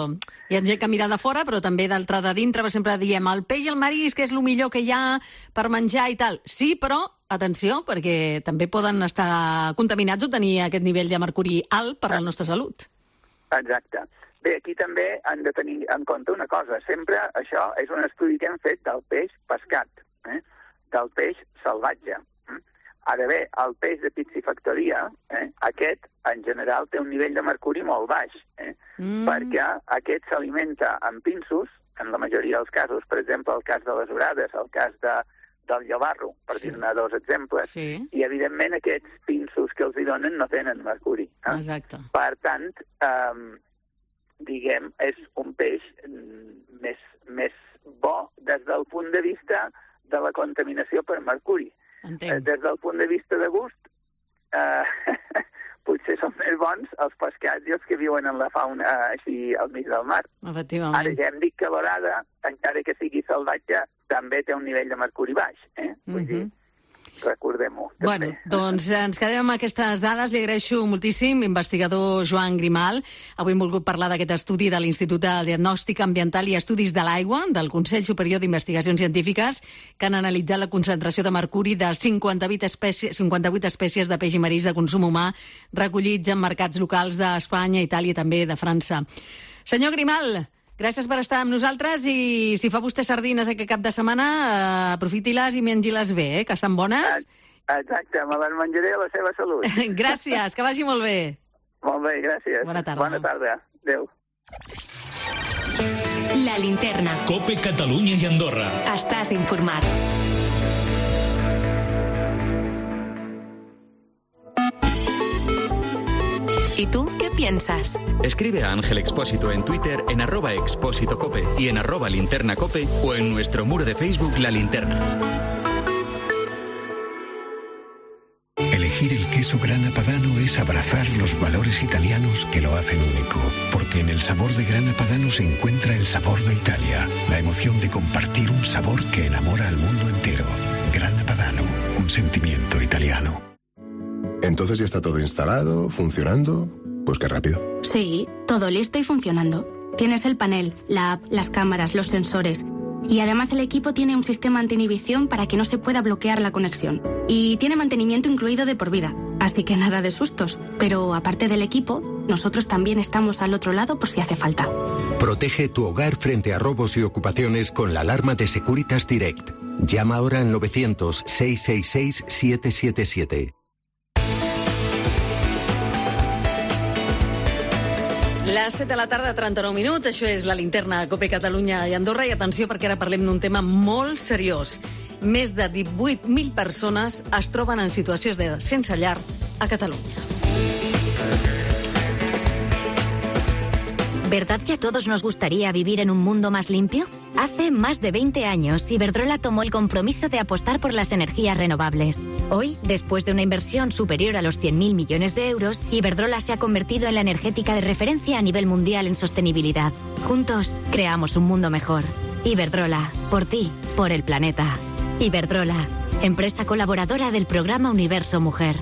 Hi ha gent que mira de fora, però també d'altre de dintre, per exemple, diem el peix i el marisc és el millor que hi ha per menjar i tal. Sí, però, atenció, perquè també poden estar contaminats o tenir aquest nivell de mercuri alt per a la nostra salut. Exacte. Bé, aquí també han de tenir en compte una cosa. Sempre això és un estudi que hem fet del peix pescat. Eh? Del peix salvatge. Eh? Ara bé, el peix de piscifactoria, eh? Aquest, en general, té un nivell de mercuri molt baix, eh? mm. perquè aquest s'alimenta amb pinsos, en la majoria dels casos, per exemple, el cas de les orades, el cas de, del llobarro, per sí. dir-ne dos exemples, sí. I, evidentment, aquests pinsos que els hi donen no tenen mercuri. Eh? Exacte. Per tant, eh, diguem, és un peix més, més bo des del punt de vista de la contaminació per mercuri. Entenc. Des del punt de vista de gust, eh, potser són més bons els pescats i els que viuen en la fauna eh, així al mig del mar. Efectivament. Ara ja hem dit que l'orada, encara que sigui salvatge, també té un nivell de mercuri baix. Eh? Vull mm-hmm. dir, recordem-ho. Bueno, doncs ens quedem amb aquestes dades. Li agraeixo moltíssim, investigador Joan Grimal. Avui hem volgut parlar d'aquest estudi de l'Institut de Diagnòstica Ambiental i Estudis de l'Aigua, del Consell Superior d'Investigacions Científiques, que han analitzat la concentració de mercuri de cinquanta-vuit espècies, cinquanta-vuit espècies de peix i marisc de consum humà recollits en mercats locals d'Espanya, Itàlia i també de França. Senyor Grimal, gràcies per estar amb nosaltres i si fa vostè sardines aquest cap de setmana, eh, aprofiti-les i mengi-les bé, eh, que estan bones. Exacte, me les menjaré a la seva salut. Gràcies, que vagi molt bé. Molt bé, gràcies. Bona tarda. Bona tarda. Adéu. La linterna. Cope Catalunya i Andorra. Estàs informat. ¿Y tú qué piensas? Escribe a Ángel Expósito en Twitter en arroba Expósito Cope y en arroba Linterna Cope o en nuestro muro de Facebook La Linterna. Elegir el queso Grana Padano es abrazar los valores italianos que lo hacen único, porque en el sabor de Grana Padano se encuentra el sabor de Italia, la emoción de compartir un sabor que enamora al mundo entero. Grana Padano, un sentimiento italiano. Entonces ya está todo instalado, funcionando. Pues qué rápido. Sí, todo listo y funcionando. Tienes el panel, la app, las cámaras, los sensores. Y además el equipo tiene un sistema anti-inhibición para que no se pueda bloquear la conexión. Y tiene mantenimiento incluido de por vida. Así que nada de sustos. Pero aparte del equipo, nosotros también estamos al otro lado por si hace falta. Protege tu hogar frente a robos y ocupaciones con la alarma de Securitas Direct. Llama ahora al novecientos, seiscientos sesenta y seis, setecientos setenta y siete. Les set de la tarda, trenta-nou minuts. Això és la linterna COPE Catalunya i Andorra. I atenció, perquè ara parlem d'un tema molt seriós. Més de divuit mil persones es troben en situacions de sense llar a Catalunya. ¿Verdad que a todos nos gustaría vivir en un mundo más limpio? Hace más de veinte años, Iberdrola tomó el compromiso de apostar por las energías renovables. Hoy, después de una inversión superior a los cien mil millones de euros, Iberdrola se ha convertido en la energética de referencia a nivel mundial en sostenibilidad. Juntos, creamos un mundo mejor. Iberdrola, por ti, por el planeta. Iberdrola, empresa colaboradora del programa Universo Mujer.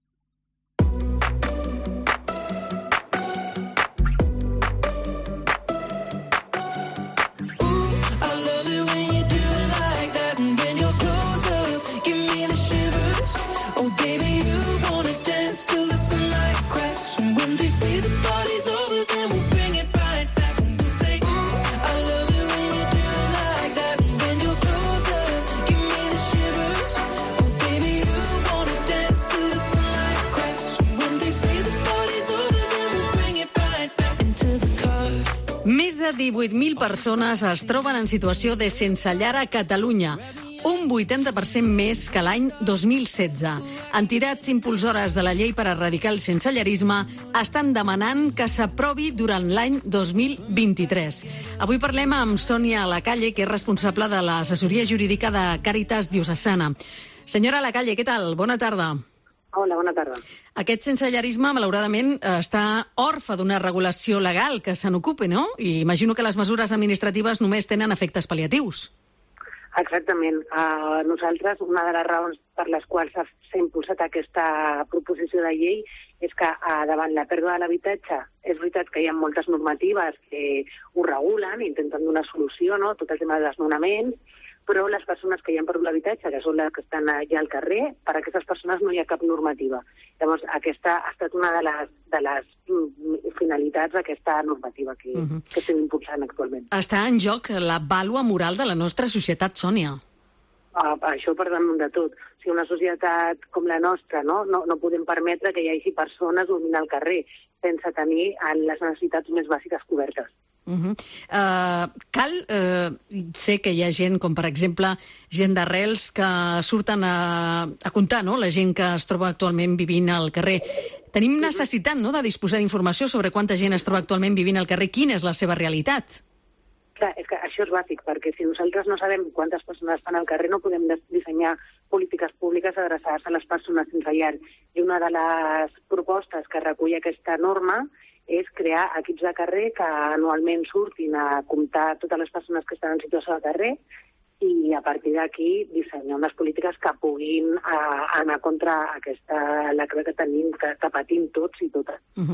divuit mil persones es troben en situació de sense llar a Catalunya, un vuitanta per cent més que l'any dos mil setze. Entitats impulsores de la llei per erradicar el sensellarisme estan demanant que s'aprovi durant l'any dos mil vint-i-tres. Avui parlem amb Sònia Lacalle, que és responsable de l'assessoria jurídica de Càritas Diocesana. Senyora Lacalle, què tal? Bona tarda. Hola, bona tarda. Aquest sensellarisme, malauradament, està orfe d'una regulació legal que se n'ocupi, no? I imagino que les mesures administratives només tenen efectes pal·liatius. Exactament. Uh, nosaltres, una de les raons per les quals s'ha impulsat aquesta proposició de llei és que uh, davant la pèrdua de l'habitatge és veritat que hi ha moltes normatives que ho regulen, intenten donar solució, no? Tot el tema de desnonaments, però les persones que hi han perdut l'habitatge, que són les que estan allà al carrer, per a aquestes persones no hi ha cap normativa. Llavors, aquesta ha estat una de les, de les finalitats d'aquesta normativa que, uh-huh. que estem impulsant actualment. Està en joc la vàlua moral de la nostra societat, Sònia. Uh, això per damunt de tot. O sigui, una societat com la nostra, no? No, no podem permetre que hi hagi persones dormint al carrer sense tenir les necessitats més bàsiques cobertes. Uh-huh. uh, cal, uh, sé que hi ha gent com per exemple gent d'arrels que surten a, a comptar, no? La gent que es troba actualment vivint al carrer. Tenim necessitat, no?, de disposar d'informació sobre quanta gent es troba actualment vivint al carrer, quina és la seva realitat. Clar, és que això és bàsic, perquè si nosaltres no sabem quantes persones estan al carrer no podem dissenyar polítiques públiques adreçades a les persones sense llar. I una de les propostes que recull aquesta norma és crear equips de carrer que anualment surtin a comptar totes les persones que estan en situació de carrer i a partir d'aquí dissenyar unes polítiques que puguin uh, anar contra aquesta lacra que tenim, que, que patim tots i totes. Uh-huh.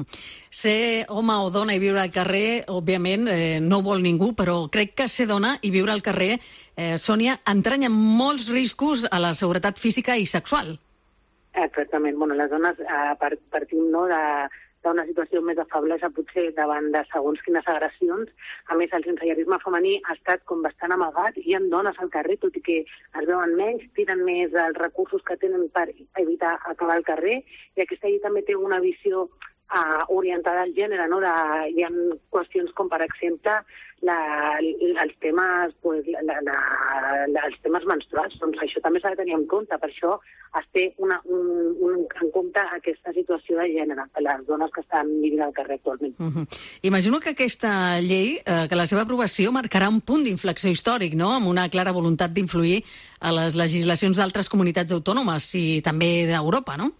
Ser home o dona i viure al carrer, òbviament, eh, no ho vol ningú, però crec que ser dona i viure al carrer, eh, Sònia, entranya molts riscos a la seguretat física i sexual. Exactament. Bueno, les dones uh, partim no, de... una situació més de feblesa potser davant de segons quines agressions. A més, el sensellarisme femení ha estat com bastant amagat. Hi ha dones al carrer, tot i que es veuen menys, tiren més els recursos que tenen per evitar acabar al carrer. I aquesta llei també té una visió uh, orientada al gènere, no? De, hi ha qüestions com, per exemple, la, els temes pues, la, la, la, els temes menstruals. Doncs això també s'ha de tenir en compte. Per això es té una, un, un, en compte aquesta situació de gènere de les dones que estan vivint al carrer actualment. Uh-huh. Imagino que aquesta llei, eh, que la seva aprovació marcarà un punt d'inflexió històric, no?, amb una clara voluntat d'influir a les legislacions d'altres comunitats autònomes i també d'Europa, no?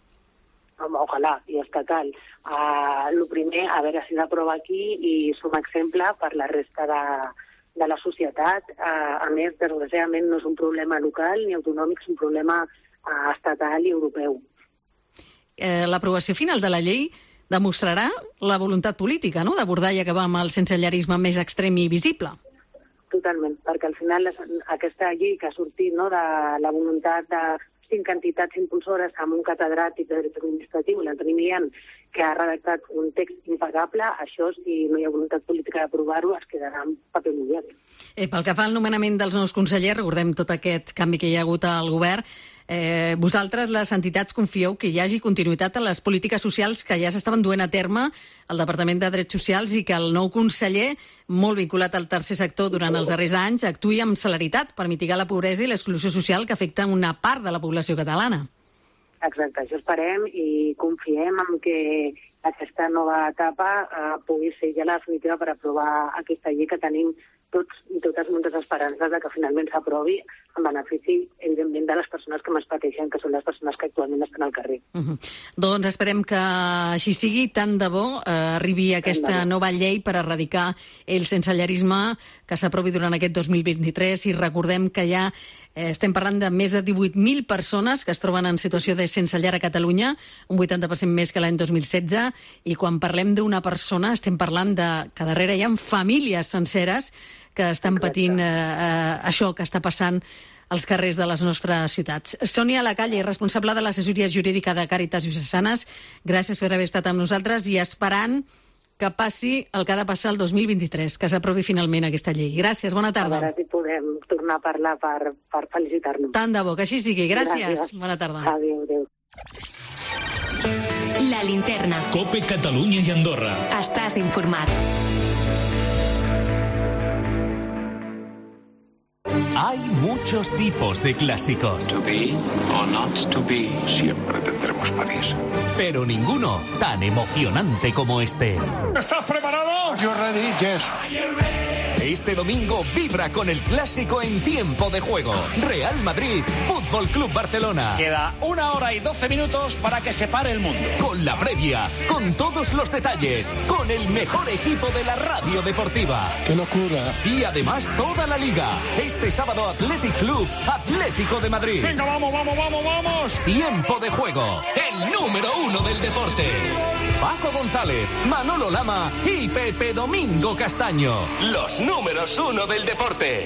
Ojalà, i estatal. Uh, el primer, a veure si s'aprova aquí i som exemple per la resta de, de la societat. Uh, a més, desgraciadament, no és un problema local ni autonòmic, és un problema uh, estatal i europeu. Eh, L'aprovació final de la llei demostrarà la voluntat política, no?, d'abordar i acabar amb el sensellarisme més extrem i visible. Totalment, perquè al final les, aquesta llei que ha sortit, no, de la voluntat de cinc entitats impulsores amb un catedràtic de dret administratiu, l'Antoni Milian, que ha redactat un text impagable, això, si no hi ha voluntat política d'aprovar-ho, es quedarà en paper mullat. Eh, pel que fa al nomenament dels nous consellers, recordem tot aquest canvi que hi ha hagut al govern, eh, vosaltres, les entitats, confieu que hi hagi continuïtat en les polítiques socials que ja s'estaven duent a terme al Departament de Drets Socials i que el nou conseller, molt vinculat al tercer sector durant els darrers anys, actuï amb celeritat per mitigar la pobresa i l'exclusió social que afecta una part de la població catalana. Exacte, això esperem i confiem en que aquesta nova etapa eh, pugui ser ja la definitiva per aprovar aquesta llei que tenim tots i totes moltes esperances de que finalment s'aprovi en benefici, evidentment, de les persones que més pateixen, que són les persones que actualment estan al carrer. Uh-huh. Doncs esperem que així sigui. Tant de bo eh, arribi aquesta nova llei per erradicar el sensellarisme que s'aprovi durant aquest dos mil vint-i-tres, i recordem que ja eh, estem parlant de més de divuit mil persones que es troben en situació de sense llar a Catalunya, un vuitanta per cent més que l'any dos mil setze, i quan parlem d'una persona estem parlant de que darrere hi ha famílies senceres que estan patint eh, eh, això que està passant als carrers de les nostres ciutats. Sònia Lacalle, responsable de l'assessoria jurídica de Càritas Diocesanes, gràcies per haver estat amb nosaltres i esperant que passi el que ha de passar el dos mil vint-i-tres, que s'aprovi finalment aquesta llei. Gràcies, bona tarda. A veure si podem tornar a parlar per, per felicitar-nos. Tant de bo, que així sigui. Gràcies. Gràcies. Bona tarda. Adéu, adéu. La linterna. Cope Catalunya i Andorra. Estàs informat. Hay muchos tipos de clásicos. To be or not to be, siempre tendremos París. Pero ninguno tan emocionante como este. ¿Estás preparado? You're ready, yes. Este domingo vibra con el clásico en tiempo de juego. Real Madrid, Fútbol Club Barcelona. Queda una hora y doce minutos para que se pare el mundo. Con la previa, con todos los detalles, con el mejor equipo de la radio deportiva. ¡Qué locura! Y además toda la liga. Este sábado Athletic Club, Atlético de Madrid. Venga, vamos, vamos, vamos, vamos. Tiempo de juego, el número uno del deporte. Paco González, Manolo Lama y Pepe Domingo Castaño. Los números uno del deporte.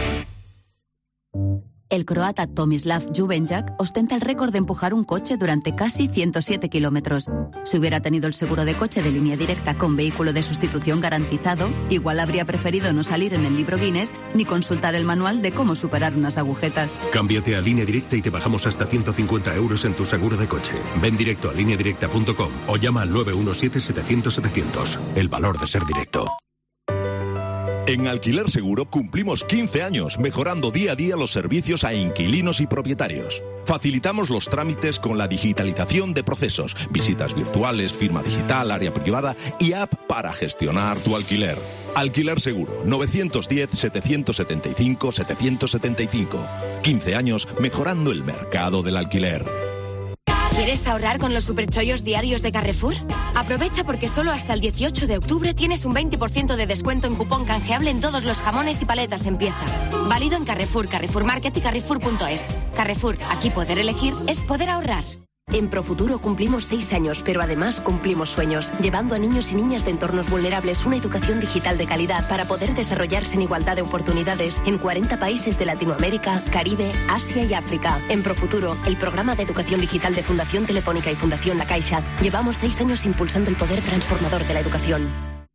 El croata Tomislav Juvenjak ostenta el récord de empujar un coche durante casi ciento siete kilómetros. Si hubiera tenido el seguro de coche de línea directa con vehículo de sustitución garantizado, igual habría preferido no salir en el libro Guinness ni consultar el manual de cómo superar unas agujetas. Cámbiate a Línea Directa y te bajamos hasta ciento cincuenta euros en tu seguro de coche. Ven directo a línea directa punto com o llama al nueve uno siete setecientos setecientos. El valor de ser directo. En Alquiler Seguro cumplimos quince años mejorando día a día los servicios a inquilinos y propietarios. Facilitamos los trámites con la digitalización de procesos, visitas virtuales, firma digital, área privada y app para gestionar tu alquiler. Alquiler Seguro, nueve uno cero, setecientos setenta y cinco, setecientos setenta y cinco. quince años mejorando el mercado del alquiler. ¿Quieres ahorrar con los superchollos diarios de Carrefour? Aprovecha porque solo hasta el dieciocho de octubre tienes un veinte por ciento de descuento en cupón canjeable en todos los jamones y paletas en pieza. Válido en Carrefour, Carrefour Market y Carrefour punto es. Carrefour, aquí poder elegir es poder ahorrar. En Profuturo cumplimos seis años, pero además cumplimos sueños, llevando a niños y niñas de entornos vulnerables una educación digital de calidad para poder desarrollarse en igualdad de oportunidades en cuarenta países de Latinoamérica, Caribe, Asia y África. En Profuturo, el programa de educación digital de Fundación Telefónica y Fundación La Caixa, llevamos seis años impulsando el poder transformador de la educación.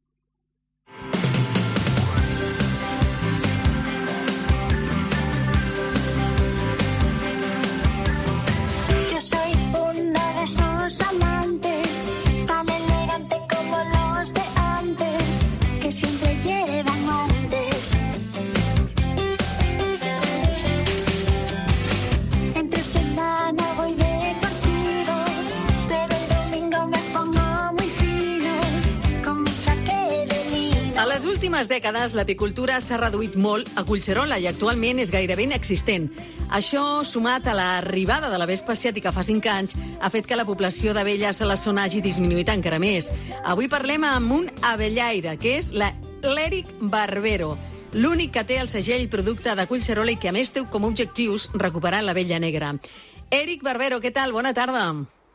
les últimes dècades l'apicultura s'ha reduït molt a Collserola i actualment és gairebé inexistent. Això, sumat a l'arribada de la vespa asiàtica fa cinc anys, ha fet que la població d'abelles a la zona hagi disminuït encara més. Avui parlem amb un abellaire, que és l'Eric Barbero, l'únic que té el segell producte de Collserola i que a més té com a objectius recuperar l'abella negra. Eric Barbero, què tal? Bona tarda. Hola,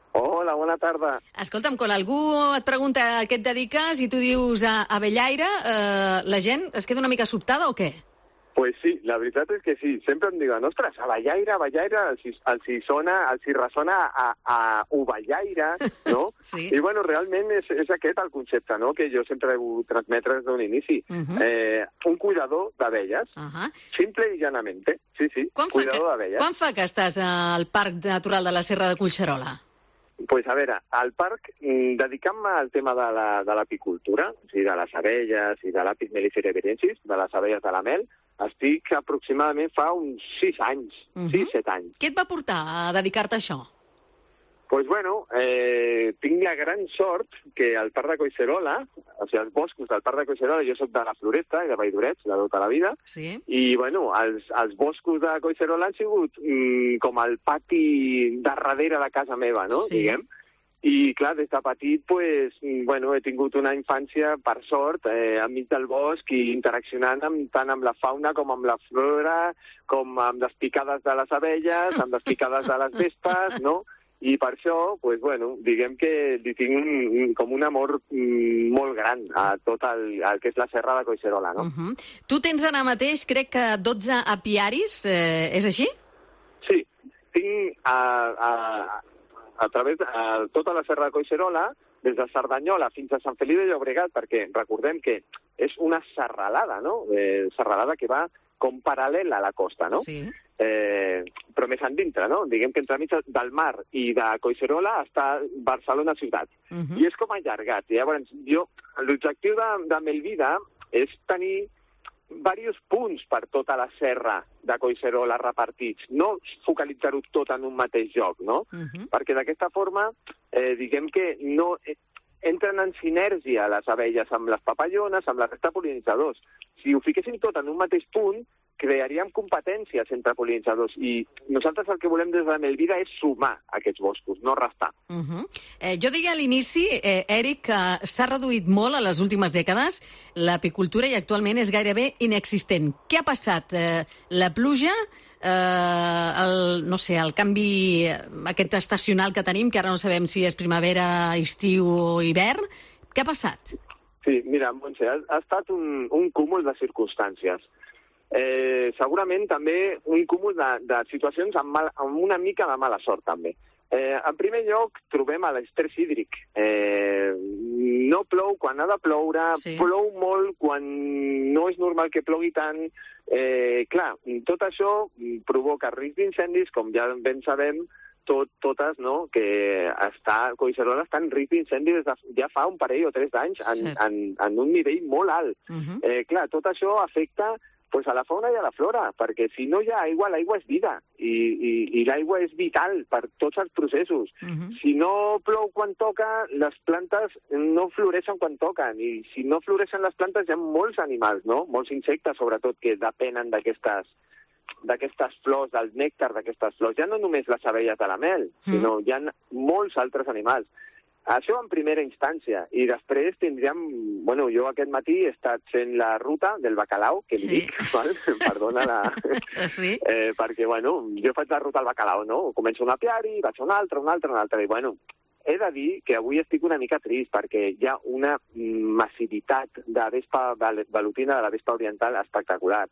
Hola, bona tarda. Escolta'm, quan algú et pregunta a què et dediques i tu dius a, a Bellaire, eh, la gent es queda una mica sobtada o què? Pues sí, la veritat és que sí. Sempre em diuen, ostres, a Bellaire, a Bellaire, els hi, els hi sona, els hi ressona a, a Ovellaire, no? Sí. I, bueno, realment és, és aquest el concepte, no?, que jo sempre he volgut transmetre des d'un inici. Uh -huh. eh, un cuidador d'abelles, Uh -huh. simple i llanamente. Sí, sí, Quan fa, cuidador que, d'abelles. quan fa que estàs al Parc Natural de la Serra de Collserola? Pues a veure, al parc, mm, dedicant-me al tema de la, de l'apicultura, o sigui, de les abelles i de l'apis mellifera iberiensis, de les abelles de la mel, estic aproximadament fa uns sis anys, uh -huh. sis, set anys. Què et va portar a dedicar-te a això? Pues bueno, eh, tinc la gran sort que al Parc de Collserola, o sigui, els boscos del Parc de Collserola, jo soc de la Floresta i de Valldorets, de tota la vida, sí. i bueno, els, els boscos de Collserola han sigut mm, com el pati de darrere de casa meva, no?, sí. diguem. I, clar, des de petit, pues, bueno, he tingut una infància, per sort, eh, enmig del bosc i interaccionant amb, tant amb la fauna com amb la flora, com amb les picades de les abelles, amb les picades de les vespes, no?, i per això, pues, bueno, diguem que li tinc un, com un amor mm, molt gran a tot el, el que és la Serra de Collserola, no? Uh -huh. Tu tens ara mateix, crec que dotze apiaris, eh, és així? Sí, tinc a, a, a través de a tota la Serra de Collserola, des de Cerdanyola fins a Sant Feliu de Llobregat, perquè recordem que és una serralada, no?, eh, serralada que va com paral·lela a la costa, no? Sí. Eh, però més endintre, no? Diguem que entremig del mar i de Collserola està Barcelona ciutat. Uh -huh. I és com allargat. I llavors, jo, l'objectiu de, de Melvida és tenir diversos punts per tota la serra de Collserola repartits, no focalitzar-ho tot en un mateix lloc, no? Uh -huh. Perquè d'aquesta forma, eh, diguem que no eh, entren en sinergia les abelles amb les papallones, amb la resta de pol·linitzadors. Si ho fiquéssim tot en un mateix punt, crearíem competències entre pol·linitzadors i nosaltres el que volem des de Melvida és sumar aquests boscos, no restar. Uh -huh. eh, jo deia a l'inici, eh, Eric, que s'ha reduït molt a les últimes dècades l'apicultura i actualment és gairebé inexistent. Què ha passat? Eh, la pluja, eh, el, no sé, el canvi aquest estacional que tenim, que ara no sabem si és primavera, estiu o hivern, què ha passat? Sí, mira, Montse, ha, ha estat un, un cúmul de circumstàncies. Eh, segurament també un cúmul de, de situacions amb, mal, amb una mica de mala sort, també. Eh, en primer lloc, trobem l'estrès hídric. Eh, no plou quan ha de ploure, sí. Plou molt quan no és normal que plogui tant. Eh, clar, tot això provoca risc d'incendis, com ja ben sabem, tot, totes, no?, que està, Collserola està en risc d'incendi des de ja fa un parell o tres d'anys, en, sí. en, en un nivell molt alt. Uh -huh. eh, clar, tot això afecta pues a la fauna i a la flora, perquè si no hi ha aigua, l'aigua és vida, i, i, i l'aigua és vital per tots els processos. Uh -huh. Si no plou quan toca, les plantes no floreixen quan toquen, i si no floreixen les plantes hi ha molts animals, no?, molts insectes, sobretot, que depenen d'aquestes d'aquestes flors, del nèctar d'aquestes flors. Ja no només les abelles de la mel, mm. sinó hi ha molts altres animals. Això en primera instància. I després tindríem... Bueno, jo aquest matí he estat fent la ruta del bacalao, que li sí. dic, val? Perdona la... Sí. Eh, perquè, bueno, jo faig la ruta al bacalao, no? Començo un apiari, vaig a un altre, un altre, un altre, i bueno... He de dir que avui estic una mica trist perquè hi ha una massivitat de vespa velutina, de la vespa oriental, espectacular.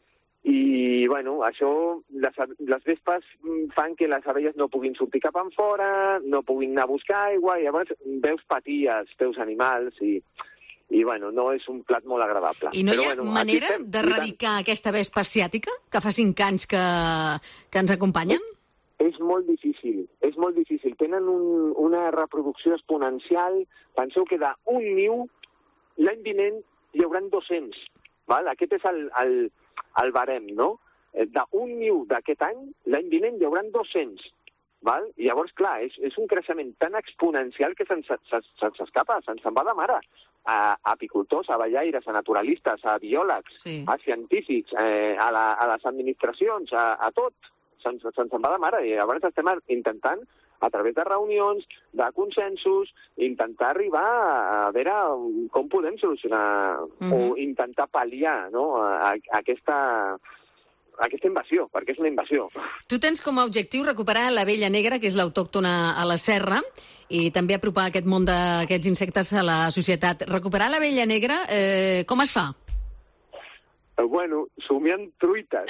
I, bueno, això, les, les vespes fan que les abelles no puguin sortir cap en fora, no puguin anar a buscar aigua, i llavors veus patir els teus animals i, i bueno, no és un plat molt agradable. I no Però, hi ha bueno, manera d'erradicar aquesta vespa asiàtica, que fa cinc anys que, que ens acompanyen? És molt difícil, és molt difícil. Tenen un, una reproducció exponencial. Penseu que d'un niu, l'any vinent hi haurà dos-cents. Val? Aquest és el, el, el barem, no? D'un niu d'aquest any, l'any vinent hi haurà dos-cents. Val? I llavors, clar, és, és un creixement tan exponencial que se'ns se, se, se escapa, se'ns en va de mare. A, a apicultors, a ballaires, a naturalistes, a biòlegs, sí. a científics, eh, a, la, a les administracions, a, a tot. Se'ns se, se en va de mare. I llavors estem intentant, a través de reunions, de consensos, intentar arribar a, a veure com podem solucionar mm-hmm. o intentar pal·liar, no?, a, a aquesta... aquesta invasió, perquè és una invasió. Tu tens com a objectiu recuperar l'abella negra, que és l'autòctona a la serra, i també apropar aquest món d'aquests insectes a la societat. Recuperar l'abella negra, eh, com es fa? Bueno, somiant truites.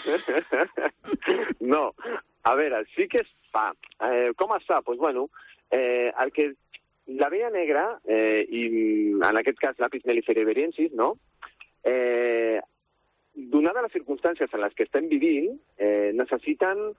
No, a veure, sí que es fa. Eh, com es fa? Doncs, pues, bueno, eh, el que... L'abella negra, eh, i en aquest cas l'Apis mellifera iberiensis, no? Eh, donada les circumstàncies en les que estem vivint, eh, necessiten,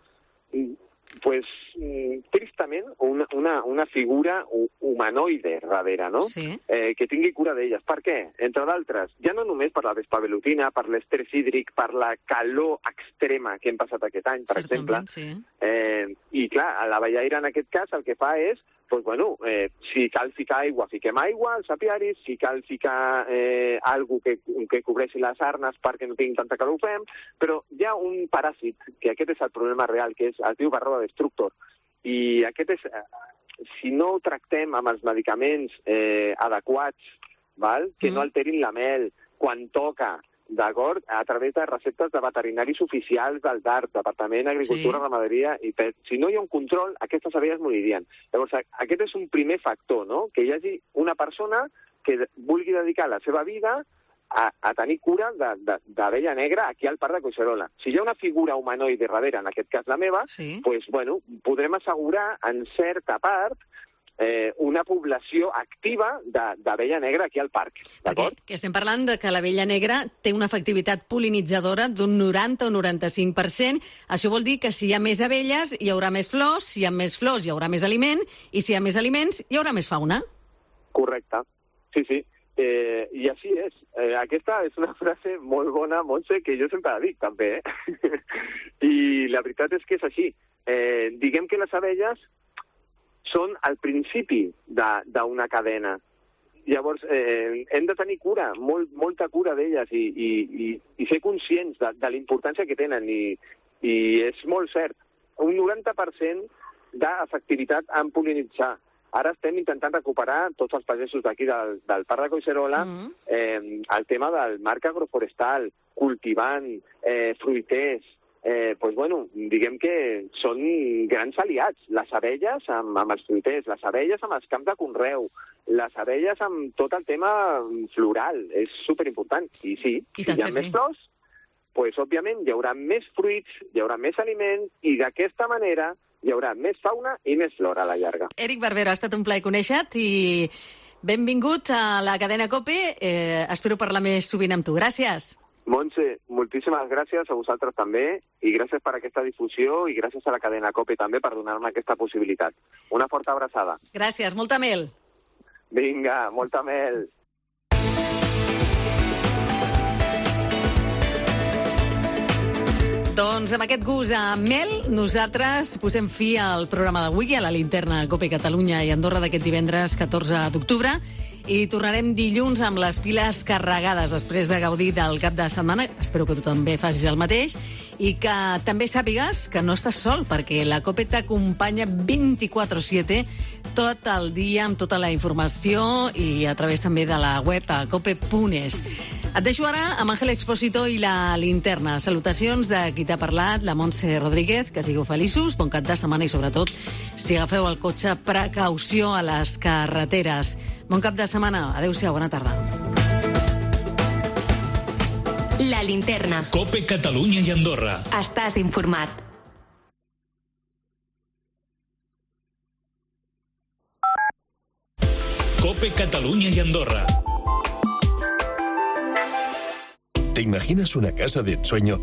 pues, tristament, una, una, una figura humanoide darrere, no? Sí. Eh, que tingui cura d'elles. Per què? Entre d'altres, ja no només per la vespa velutina, per l'estrès hídric, per la calor extrema que hem passat aquest any, per Certament, exemple. Sí. Eh, I, clar, a la ballaire, en aquest cas, el que fa és pues, bueno, eh, si cal ficar aigua, fiquem aigua als apiaris, si cal ficar eh, algo que, que cobreixi les arnes perquè no tinguin tanta calor, ho fem, però hi ha un paràsit, que aquest és el problema real, que és, es diu Varroa destructor, i aquest és, eh, si no ho tractem amb els medicaments eh, adequats, val? Que mm. no alterin la mel, quan toca, d'acord? A través de receptes de veterinaris oficials del D A R, Departament d'Agricultura, sí. Ramaderia i Pet. Si no hi ha un control, aquestes abelles moririen. Llavors, aquest és un primer factor, no? Que hi hagi una persona que vulgui dedicar la seva vida a, a tenir cura d'abella negra aquí al Parc de Collserola. Si hi ha una figura humanoide darrere, en aquest cas la meva, sí. pues, bueno, podrem assegurar en certa part Eh, una població activa d'abella negra aquí al parc. Perquè que estem parlant de que l'abella negra té una efectivitat pol·linitzadora d'un noranta o noranta-cinc per cent. Això vol dir que si hi ha més abelles hi haurà més flors, si hi ha més flors hi haurà més aliment, i si hi ha més aliments hi haurà més fauna. Correcte. Sí, sí. Eh, I així és. Eh, aquesta és una frase molt bona, Montse, que jo sempre la dic, també. Eh? I la veritat és que és així. Eh, diguem que les abelles són al principi d'una cadena. Llavors, eh, hem de tenir cura, molt, molta cura d'elles i, i, i, i ser conscients de, de la importància que tenen. I, I és molt cert, un noranta per cent d'efectivitat en pol·linitzar. Ara estem intentant recuperar tots els pagesos d'aquí del, del Parc de Collserola mm. eh, el tema del marc agroforestal, cultivant, eh, fruiters. Eh, pues, bueno, diguem que són grans aliats. Les abelles amb, amb els fruiters, les abelles amb els camps de conreu, les abelles amb tot el tema floral. És superimportant. I sí, I si hi ha més sí. flors, pues, òbviament hi haurà més fruits, hi haurà més aliments, i d'aquesta manera hi haurà més fauna i més flora a la llarga. Éric Barbero, ha estat un plaer conèixer-te i benvingut a la cadena COPE. Eh, espero parlar més sovint amb tu. Gràcies. Montse, moltíssimes gràcies a vosaltres també, i gràcies per aquesta difusió i gràcies a la cadena COPE també per donar-me aquesta possibilitat. Una forta abraçada. Gràcies, molta mel. Vinga, molta mel. Doncs amb aquest gust a mel, nosaltres posem fi al programa d'avui, a la linterna COPE Catalunya i Andorra d'aquest divendres catorze d'octubre. I tornarem dilluns amb les piles carregades després de gaudir del cap de setmana. Espero que tu també facis el mateix i que també sàpigues que no estàs sol, perquè la COPE t'acompanya vint-i-quatre sete tot el dia amb tota la informació i a través també de la web a cope punt es. Et deixo ara amb Ángel Expósito i la linterna. Salutacions de qui t'ha parlat, la Montse Rodríguez, que sigueu feliços, bon cap de setmana i sobretot, si agafeu el cotxe, precaució a les carreteres. Bon cap de setmana. Adéu-siau, bona tarda. La linterna. COPE Catalunya i Andorra. Estàs informat. COPE Catalunya i Andorra. ¿Te imaginas una casa de ensueño